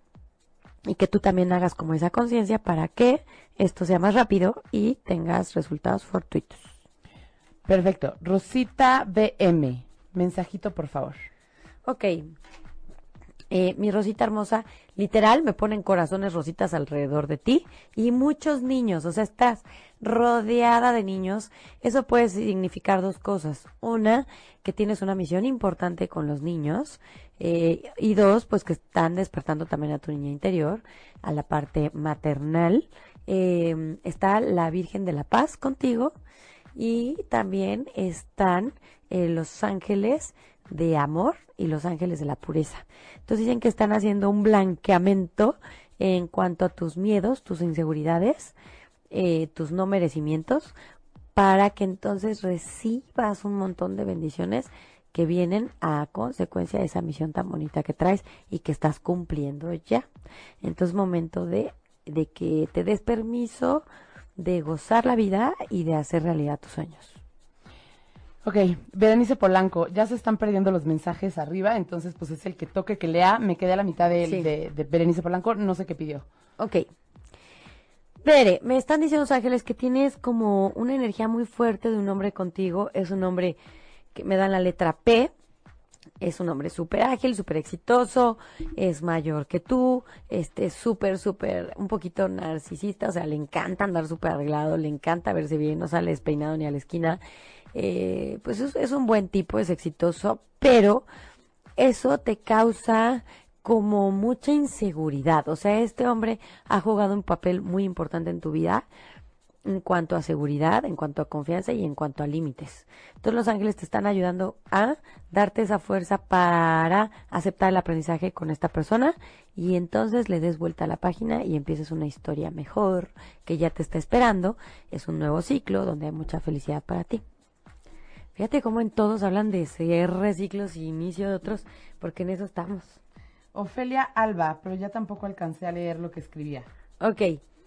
y que tú también hagas como esa conciencia para que esto sea más rápido y tengas resultados fortuitos. Perfecto. Rosita BM, mensajito por favor. Ok. Mi Rosita hermosa, literal, me ponen corazones rositas alrededor de ti y muchos niños, o sea, estás rodeada de niños. Eso puede significar dos cosas. Una, que tienes una misión importante con los niños, y dos, pues que están despertando también a tu niña interior, a la parte maternal. Está la Virgen de la Paz contigo y también están los ángeles de amor y los ángeles de la pureza. Entonces dicen que están haciendo un blanqueamiento en cuanto a tus miedos, tus inseguridades, tus no merecimientos, para que entonces recibas un montón de bendiciones que vienen a consecuencia de esa misión tan bonita que traes y que estás cumpliendo ya. Entonces momento de que te des permiso de gozar la vida y de hacer realidad tus sueños. Ok, Berenice Polanco, ya se están perdiendo los mensajes arriba, entonces pues es el que toque, que lea. Me quedé a la mitad de Berenice Polanco, no sé qué pidió. Ok. Bere, me están diciendo los ángeles que tienes como una energía muy fuerte de un hombre contigo. Es un hombre que me dan la letra P. Es un hombre súper ágil, súper exitoso, es mayor que tú, súper, un poquito narcisista, o sea, le encanta andar súper arreglado, le encanta verse bien, no sale despeinado ni a la esquina. Pues es un buen tipo, es exitoso, pero eso te causa como mucha inseguridad. O sea, este hombre ha jugado un papel muy importante en tu vida en cuanto a seguridad, en cuanto a confianza y en cuanto a límites. Entonces los ángeles te están ayudando a darte esa fuerza para aceptar el aprendizaje con esta persona y entonces le des vuelta a la página y empieces una historia mejor que ya te está esperando. Es un nuevo ciclo donde hay mucha felicidad para ti. Fíjate cómo en todos hablan de cierre, ciclos y inicio de otros, porque en eso estamos. Ofelia Alba, pero ya tampoco alcancé a leer lo que escribía. Ok.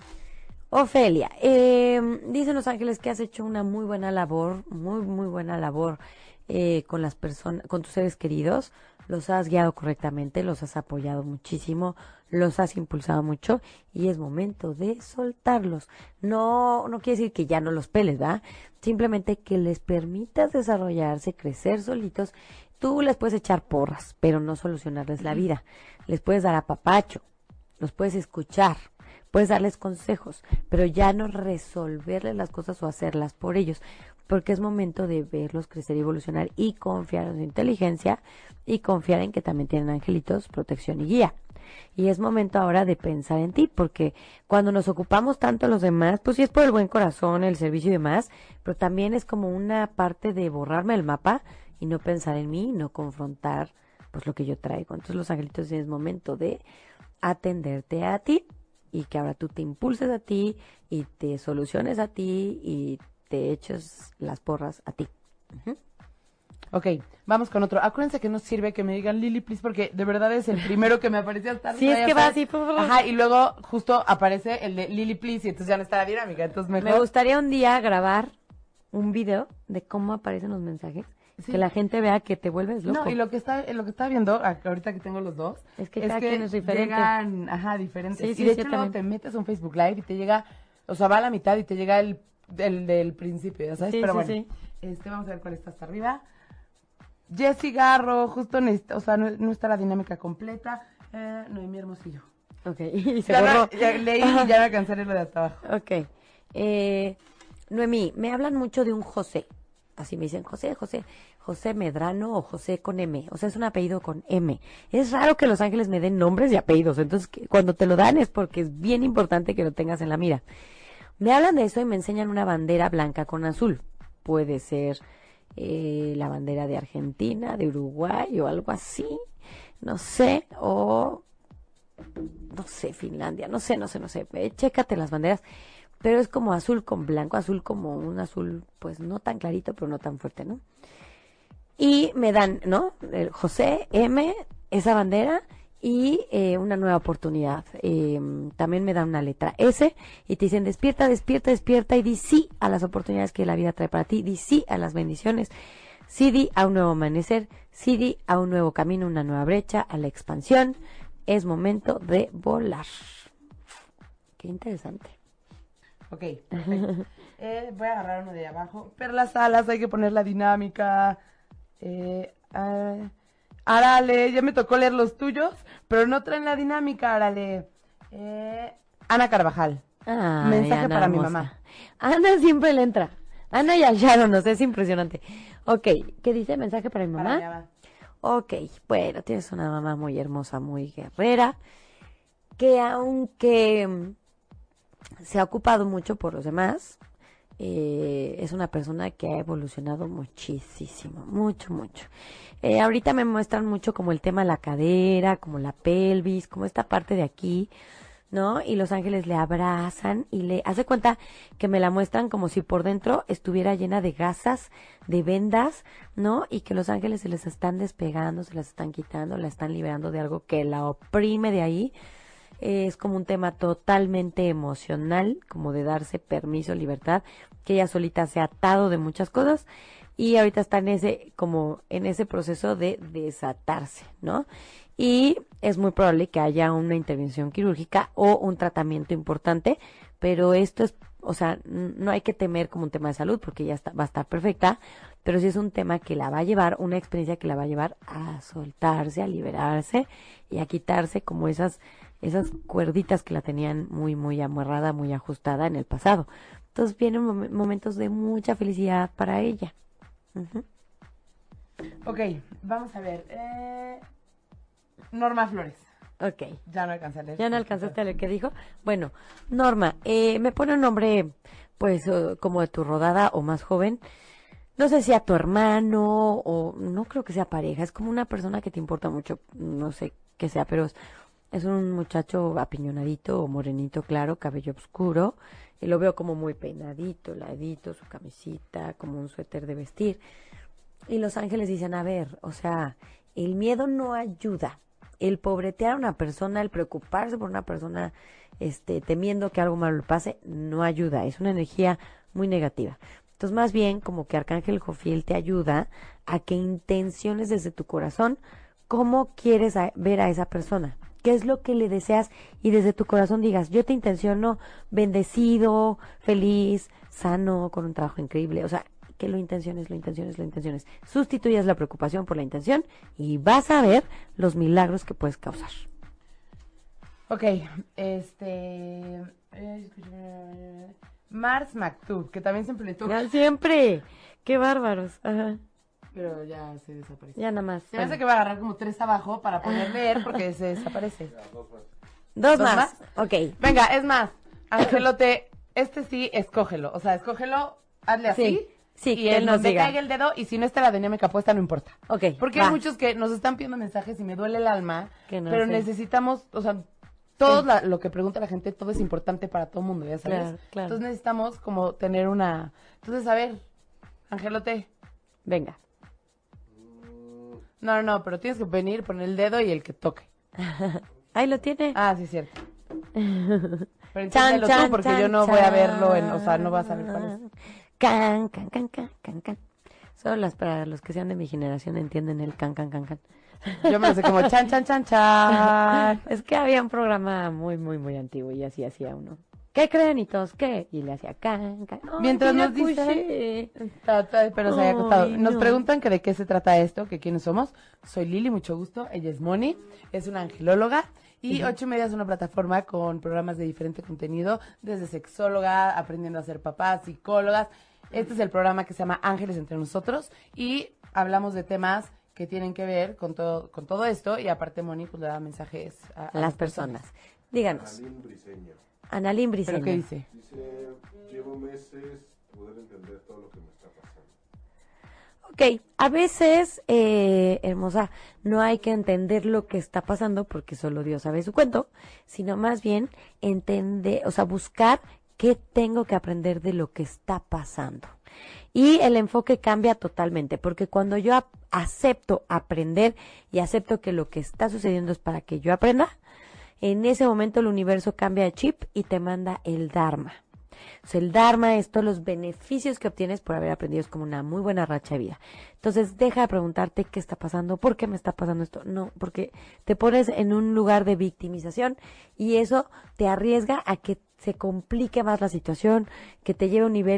Ofelia, dicen los ángeles que has hecho una muy buena labor, muy buena labor con las personas, con tus seres queridos. Los has guiado correctamente, los has apoyado muchísimo, los has impulsado mucho y es momento de soltarlos. No quiere decir que ya no los peles, ¿verdad? Simplemente que les permitas desarrollarse, crecer solitos. Tú les puedes echar porras, pero no solucionarles la vida. Les puedes dar apapacho, los puedes escuchar. Puedes darles consejos, pero ya no resolverles las cosas o hacerlas por ellos, porque es momento de verlos crecer y evolucionar y confiar en su inteligencia y confiar en que también tienen angelitos, protección y guía. Y es momento ahora de pensar en ti, porque cuando nos ocupamos tanto los demás, pues sí es por el buen corazón, el servicio y demás, pero también es como una parte de borrarme el mapa y no pensar en mí, no confrontar pues lo que yo traigo. Entonces los angelitos es momento de atenderte a ti. Y que ahora tú te impulses a ti y te soluciones a ti y te eches las porras a ti. Uh-huh. Ok, vamos con otro. Acuérdense que no sirve que me digan Lili, please, porque de verdad es el primero que me apareció hasta Sí, es que va así. Ajá, y luego justo aparece el de Lili, please, y entonces ya no está la dinámica. Entonces mejor... Me gustaría un día grabar un video de cómo aparecen los mensajes. Sí. Que la gente vea que te vuelves loco. No, y lo que está viendo, ahorita que tengo los dos, es que cada quien es diferente. Llegan, diferentes. Sí, y de hecho luego te metes a un Facebook Live y te llega, o sea, va a la mitad y te llega el del principio, ¿ya sabes? Sí, pero sí, bueno, vamos a ver cuál está hasta arriba. Jessy Garro, justo o sea, no está la dinámica completa. Noemí Hermosillo. Ok, y se borró. Ya leí y ya me alcancé a leer lo de hasta abajo. Ok. Noemí, me hablan mucho de un José. Así me dicen, José Medrano o José con M. O sea, es un apellido con M. Es raro que los ángeles me den nombres y apellidos. Entonces, cuando te lo dan es porque es bien importante que lo tengas en la mira. Me hablan de eso y me enseñan una bandera blanca con azul. Puede ser la bandera de Argentina, de Uruguay o algo así. No sé. O, no sé, Finlandia. No sé. Chécate las banderas. Pero es como azul con blanco, azul como un azul, pues no tan clarito, pero no tan fuerte, ¿no? Y me dan, ¿no? El José M, esa bandera, y una nueva oportunidad. También me dan una letra S, y te dicen, despierta, y di sí a las oportunidades que la vida trae para ti, di sí a las bendiciones, sí di a un nuevo amanecer, sí di a un nuevo camino, una nueva brecha, a la expansión. Es momento de volar. Qué interesante. Ok, perfecto. Voy a agarrar uno de abajo. Perlas alas, hay que poner la dinámica. Árale, ya me tocó leer los tuyos, pero no traen la dinámica, árale. Ana Carvajal. Ay, mensaje Ana para mi hermosa. mamá. Ana siempre le entra. Ana y a Sharon, es impresionante. Ok, ¿qué dice? ¿Mensaje para mi Para mamá? mi mamá. Ok, bueno, tienes una mamá muy hermosa, muy guerrera, que aunque se ha ocupado mucho por los demás, es una persona que ha evolucionado muchísimo, mucho. Ahorita me muestran mucho como el tema de la cadera, como la pelvis, como esta parte de aquí, ¿no? Y los ángeles le abrazan y le hace cuenta que me la muestran como si por dentro estuviera llena de gasas, de vendas, ¿no? Y que los ángeles se les están despegando, se las están quitando, la están liberando de algo que la oprime de ahí. Es como un tema totalmente emocional, como de darse permiso, libertad, que ella solita se ha atado de muchas cosas y ahorita está en ese proceso de desatarse, ¿no? Y es muy probable que haya una intervención quirúrgica o un tratamiento importante, pero esto es, o sea, no hay que temer como un tema de salud porque ella va a estar perfecta, pero sí es un tema que la va a llevar, una experiencia que la va a llevar a soltarse, a liberarse y a quitarse como esas cuerditas que la tenían muy amarrada, muy ajustada en el pasado. Entonces vienen momentos de mucha felicidad para ella. Uh-huh. Ok, vamos a ver. Norma Flores. Ok. Ya no alcancé a leer. ¿Ya no alcanzaste a leer qué dijo? Bueno, Norma, me pone un nombre, pues, como de tu rodada o más joven. No sé si a tu hermano o no creo que sea pareja. Es como una persona que te importa mucho. No sé qué sea, pero es un muchacho apiñonadito o morenito claro, cabello oscuro. Y lo veo como muy peinadito, ladito, su camisita, como un suéter de vestir. Y los ángeles dicen, a ver, o sea, el miedo no ayuda. El pobretear a una persona, el preocuparse por una persona, temiendo que algo malo le pase, no ayuda. Es una energía muy negativa. Entonces, más bien, como que Arcángel Jofiel te ayuda a que intenciones desde tu corazón cómo quieres ver a esa persona. ¿Qué es lo que le deseas? Y desde tu corazón digas, yo te intenciono bendecido, feliz, sano, con un trabajo increíble. O sea, que lo intenciones. Sustituyas la preocupación por la intención y vas a ver los milagros que puedes causar. Ok, Mars Maktub, que también siempre le toca. Ya siempre. Qué bárbaros. Ajá. Pero ya se desapareció. Ya nada más. Se me hace que va a agarrar como 3 abajo para poder leer porque se desaparece. Dos más. Ok. Venga, es más, Angelote, sí, escógelo. O sea, escógelo, hazle así. Sí, y que en nos donde diga. caiga el dedo, y si no está la dinámica puesta, no importa. Ok. Porque va. hay muchos que nos están pidiendo mensajes y me duele el alma, Que no pero sé. necesitamos, o sea, todo lo que pregunta la gente, todo es importante para todo el mundo, ya sabes. Claro. Entonces necesitamos como tener una... Entonces, a ver, Angelote. Venga. No, pero tienes que venir, poner el dedo y el que toque. Ahí lo tiene. Ah, sí, es cierto. Pero Chan, entiéndelo chan, tú, porque chan, yo no voy a chan. verlo, o sea, no vas a ver cuál es. Can. Solo para los que sean de mi generación entienden el can. Yo me lo sé como chan, chan, chan, chan. Es que había un programa muy antiguo y así hacía uno. ¿Qué creen y todos qué? Y le hacía can. Ay, Mientras mira, nos dicen, Cuché. pero se había acostado. Ay, Nos no. preguntan que de qué se trata esto, que quiénes somos. Soy Lili, mucho gusto. Ella es Moni, es una angelóloga. Y 8:30 es una plataforma con programas de diferente contenido, desde sexóloga, aprendiendo a ser papás, psicólogas. Este es el programa que se llama Ángeles entre nosotros y hablamos de temas que tienen que ver con todo esto y aparte Moni pues le da mensajes a Las personas. Díganos. Analín Briseño. Analín Briseño. ¿Pero qué dice? Dice, llevo meses poder entender todo lo que me está pasando. Ok, a veces, hermosa, no hay que entender lo que está pasando porque solo Dios sabe su cuento, sino más bien entender, o sea, buscar qué tengo que aprender de lo que está pasando. Y el enfoque cambia totalmente, porque cuando yo acepto aprender y acepto que lo que está sucediendo es para que yo aprenda, en ese momento el universo cambia de chip y te manda el Dharma. O sea, el Dharma es todos los beneficios que obtienes por haber aprendido, es como una muy buena racha de vida. Entonces, deja de preguntarte qué está pasando, por qué me está pasando esto. No, porque te pones en un lugar de victimización y eso te arriesga a que se complique más la situación, que te lleve a un nivel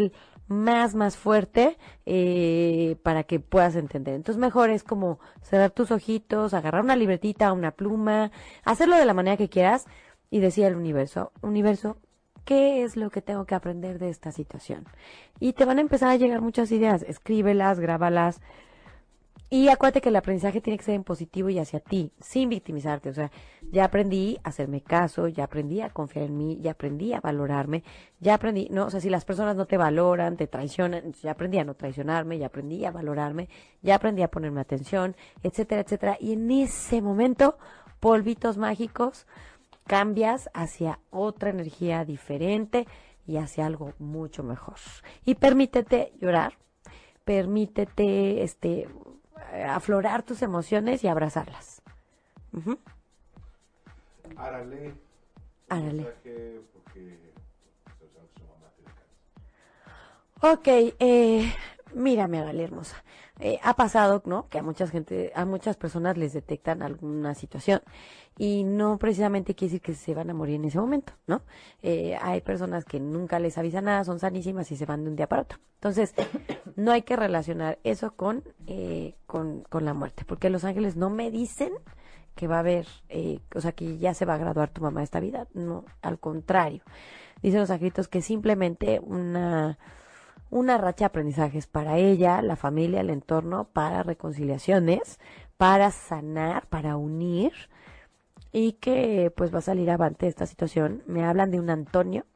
más fuerte para que puedas entender. Entonces mejor es como cerrar tus ojitos, agarrar una libretita, una pluma, hacerlo de la manera que quieras y decir al universo, ¿qué es lo que tengo que aprender de esta situación? Y te van a empezar a llegar muchas ideas, escríbelas, grábalas. Y acuérdate que el aprendizaje tiene que ser en positivo y hacia ti, sin victimizarte. O sea, ya aprendí a hacerme caso, ya aprendí a confiar en mí, ya aprendí a valorarme, ya aprendí, no, o sea, si las personas no te valoran, te traicionan, ya aprendí a no traicionarme, ya aprendí a valorarme, ya aprendí a ponerme atención, etcétera, etcétera. Y en ese momento, polvitos mágicos, cambias hacia otra energía diferente y hacia algo mucho mejor. Y permítete llorar, permítete, aflorar tus emociones y abrazarlas. Uh-huh. Árale. Ok, mírame, Árale, hermosa. Ha pasado, ¿no? Que a muchas personas les detectan alguna situación y no precisamente quiere decir que se van a morir en ese momento, ¿no? Hay personas que nunca les avisan nada, son sanísimas y se van de un día para otro. Entonces, no hay que relacionar eso con la muerte, porque los ángeles no me dicen que va a haber, o sea, que ya se va a graduar tu mamá de esta vida. No, al contrario. Dicen los angelitos que simplemente una racha de aprendizajes para ella, la familia, el entorno, para reconciliaciones, para sanar, para unir, y que pues va a salir avante de esta situación. Me hablan de un Antonio,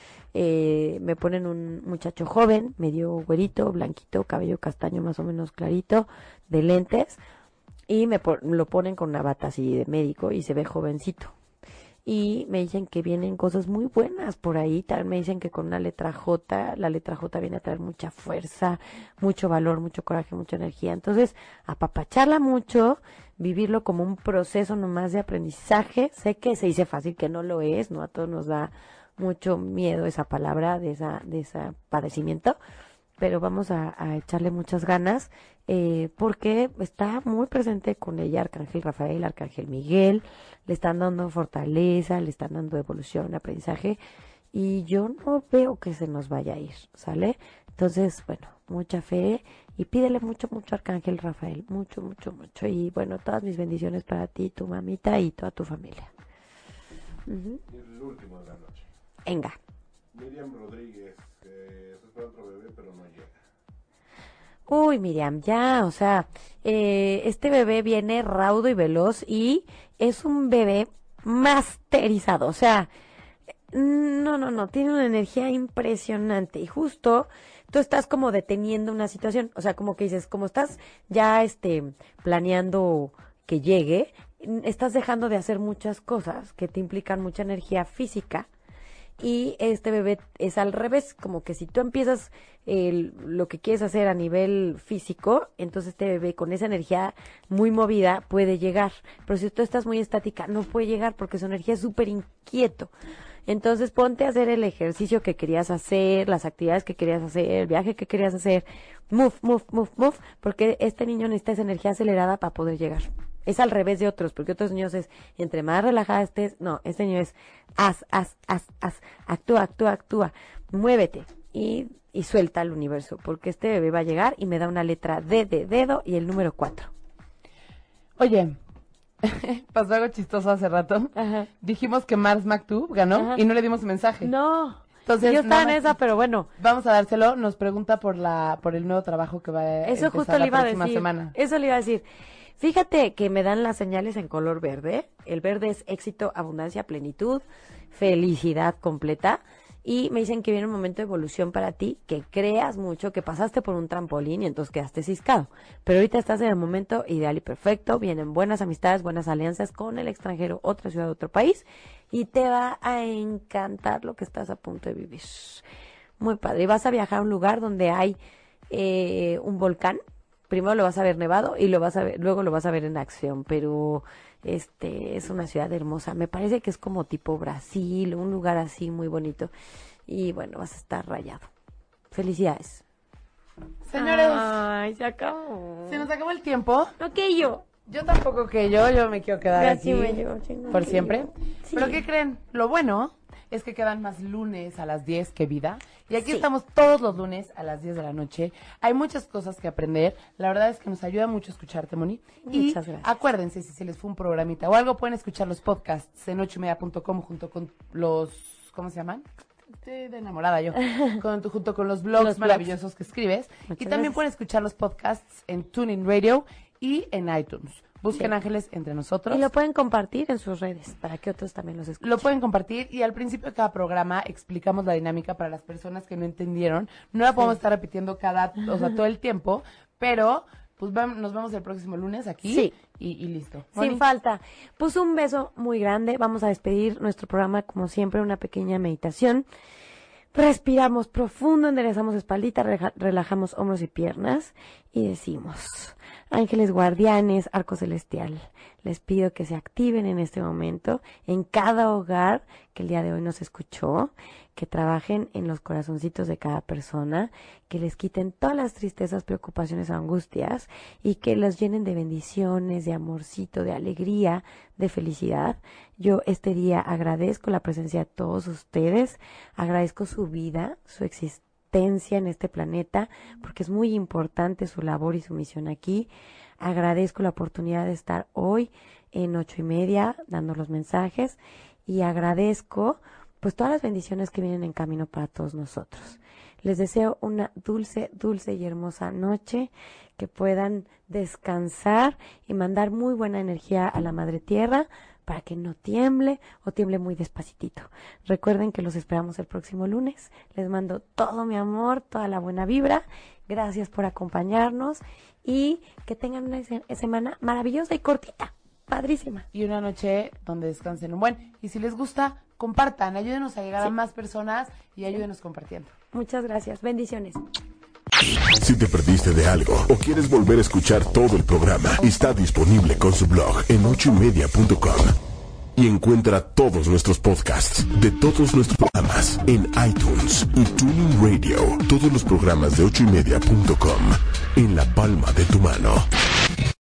me ponen un muchacho joven, medio güerito, blanquito, cabello castaño más o menos clarito, de lentes, y lo ponen con una bata así de médico y se ve jovencito. Y me dicen que vienen cosas muy buenas por ahí. También me dicen que con una letra J, la letra J viene a traer mucha fuerza, mucho valor, mucho coraje, mucha energía. Entonces, apapacharla mucho, vivirlo como un proceso nomás de aprendizaje. Sé que se dice fácil, que no lo es, ¿no? A todos nos da mucho miedo esa palabra, de ese padecimiento. Pero vamos a echarle muchas ganas, porque está muy presente con ella Arcángel Rafael, Arcángel Miguel, le están dando fortaleza, le están dando evolución, aprendizaje, y yo no veo que se nos vaya a ir, ¿sale? Entonces, bueno, mucha fe, y pídele mucho, mucho a Arcángel Rafael, mucho, mucho, mucho, y bueno, todas mis bendiciones para ti, tu mamita y toda tu familia. Uh-huh. El último de la noche. Venga. Miriam Rodríguez, eso es para otro bebé, pero no llega. Uy, Miriam, ya, o sea, este bebé viene raudo y veloz y es un bebé masterizado, o sea, no, tiene una energía impresionante y justo tú estás como deteniendo una situación, o sea, como que dices, como estás ya planeando que llegue, estás dejando de hacer muchas cosas que te implican mucha energía física. Y este bebé es al revés, como que si tú empiezas lo que quieres hacer a nivel físico, entonces este bebé con esa energía muy movida puede llegar. Pero si tú estás muy estática, no puede llegar porque su energía es súper inquieto. Entonces ponte a hacer el ejercicio que querías hacer, las actividades que querías hacer, el viaje que querías hacer. Move, porque este niño necesita esa energía acelerada para poder llegar. Es al revés de otros, porque otros niños es, entre más relajada estés, no, este niño es, haz, actúa, muévete y suelta al universo, porque este bebé va a llegar y me da una letra D de dedo y el número 4. Oye, pasó algo chistoso hace rato. Ajá. Dijimos que Mars McTube ganó. Ajá. Y no le dimos mensaje. No. Entonces, yo estaba en esa, pero bueno. Vamos a dárselo. Nos pregunta por el nuevo trabajo que va a empezar justo la próxima semana. Eso le iba a decir. Fíjate que me dan las señales en color verde. El verde es éxito, abundancia, plenitud, felicidad completa. Y me dicen que viene un momento de evolución para ti, que creas mucho, que pasaste por un trampolín y entonces quedaste ciscado. Pero ahorita estás en el momento ideal y perfecto. Vienen buenas amistades, buenas alianzas con el extranjero, otra ciudad, otro país. Y te va a encantar lo que estás a punto de vivir. Muy padre. Y vas a viajar a un lugar donde hay un volcán. Primero lo vas a ver nevado y luego lo vas a ver en acción, pero es una ciudad hermosa. Me parece que es como tipo Brasil, un lugar así muy bonito. Y bueno, vas a estar rayado. Felicidades. Señores, ay, se acabó. Se nos acabó el tiempo. No que yo. Yo tampoco que yo me quiero quedar aquí por siempre. Sí. Pero ¿qué creen? Lo bueno es que quedan más lunes a las 10 que vida. Y aquí Sí. estamos todos los lunes a las 10 de la noche. Hay muchas cosas que aprender. La verdad es que nos ayuda mucho escucharte, Moni. Y Muchas gracias. acuérdense, si se les fue un programita o algo, pueden escuchar los podcasts en 8ymedia.com junto con los... ¿Cómo se llaman? Estoy de enamorada yo. Junto con los blogs maravillosos que escribes. Muchas Y también gracias. pueden escuchar los podcasts en TuneIn Radio y en iTunes. Busquen Sí. Ángeles entre nosotros. Y lo pueden compartir en sus redes para que otros también los escuchen. Lo pueden compartir y al principio de cada programa explicamos la dinámica para las personas que no entendieron. No la podemos estar repitiendo todo el tiempo, pero pues nos vemos el próximo lunes aquí Sí. y listo. Sin Moni. falta. Pues un beso muy grande. Vamos a despedir nuestro programa, como siempre, una pequeña meditación. Respiramos profundo, enderezamos espaldita, relajamos hombros y piernas y decimos: ángeles guardianes, arco celestial, les pido que se activen en este momento en cada hogar que el día de hoy nos escuchó, que trabajen en los corazoncitos de cada persona, que les quiten todas las tristezas, preocupaciones, angustias y que los llenen de bendiciones, de amorcito, de alegría, de felicidad. Yo este día agradezco la presencia de todos ustedes, agradezco su vida, su existencia en este planeta, porque es muy importante su labor y su misión aquí. Agradezco la oportunidad de estar hoy en 8ymedia dando los mensajes y agradezco pues todas las bendiciones que vienen en camino para todos nosotros. Les deseo una dulce, dulce y hermosa noche, que puedan descansar y mandar muy buena energía a la Madre Tierra para que no tiemble o tiemble muy despacitito. Recuerden que los esperamos el próximo lunes. Les mando todo mi amor, toda la buena vibra. Gracias por acompañarnos y que tengan una semana maravillosa y cortita. Padrísima. Y una noche donde descansen un buen. Y si les gusta, compartan, ayúdenos a llegar a más personas y ayúdenos compartiendo. Muchas gracias. Bendiciones. Si te perdiste de algo o quieres volver a escuchar todo el programa, está disponible con su blog en 8ymedia.com. Y encuentra todos nuestros podcasts de todos nuestros programas en iTunes y TuneIn Radio. Todos los programas de 8ymedia.com en la palma de tu mano.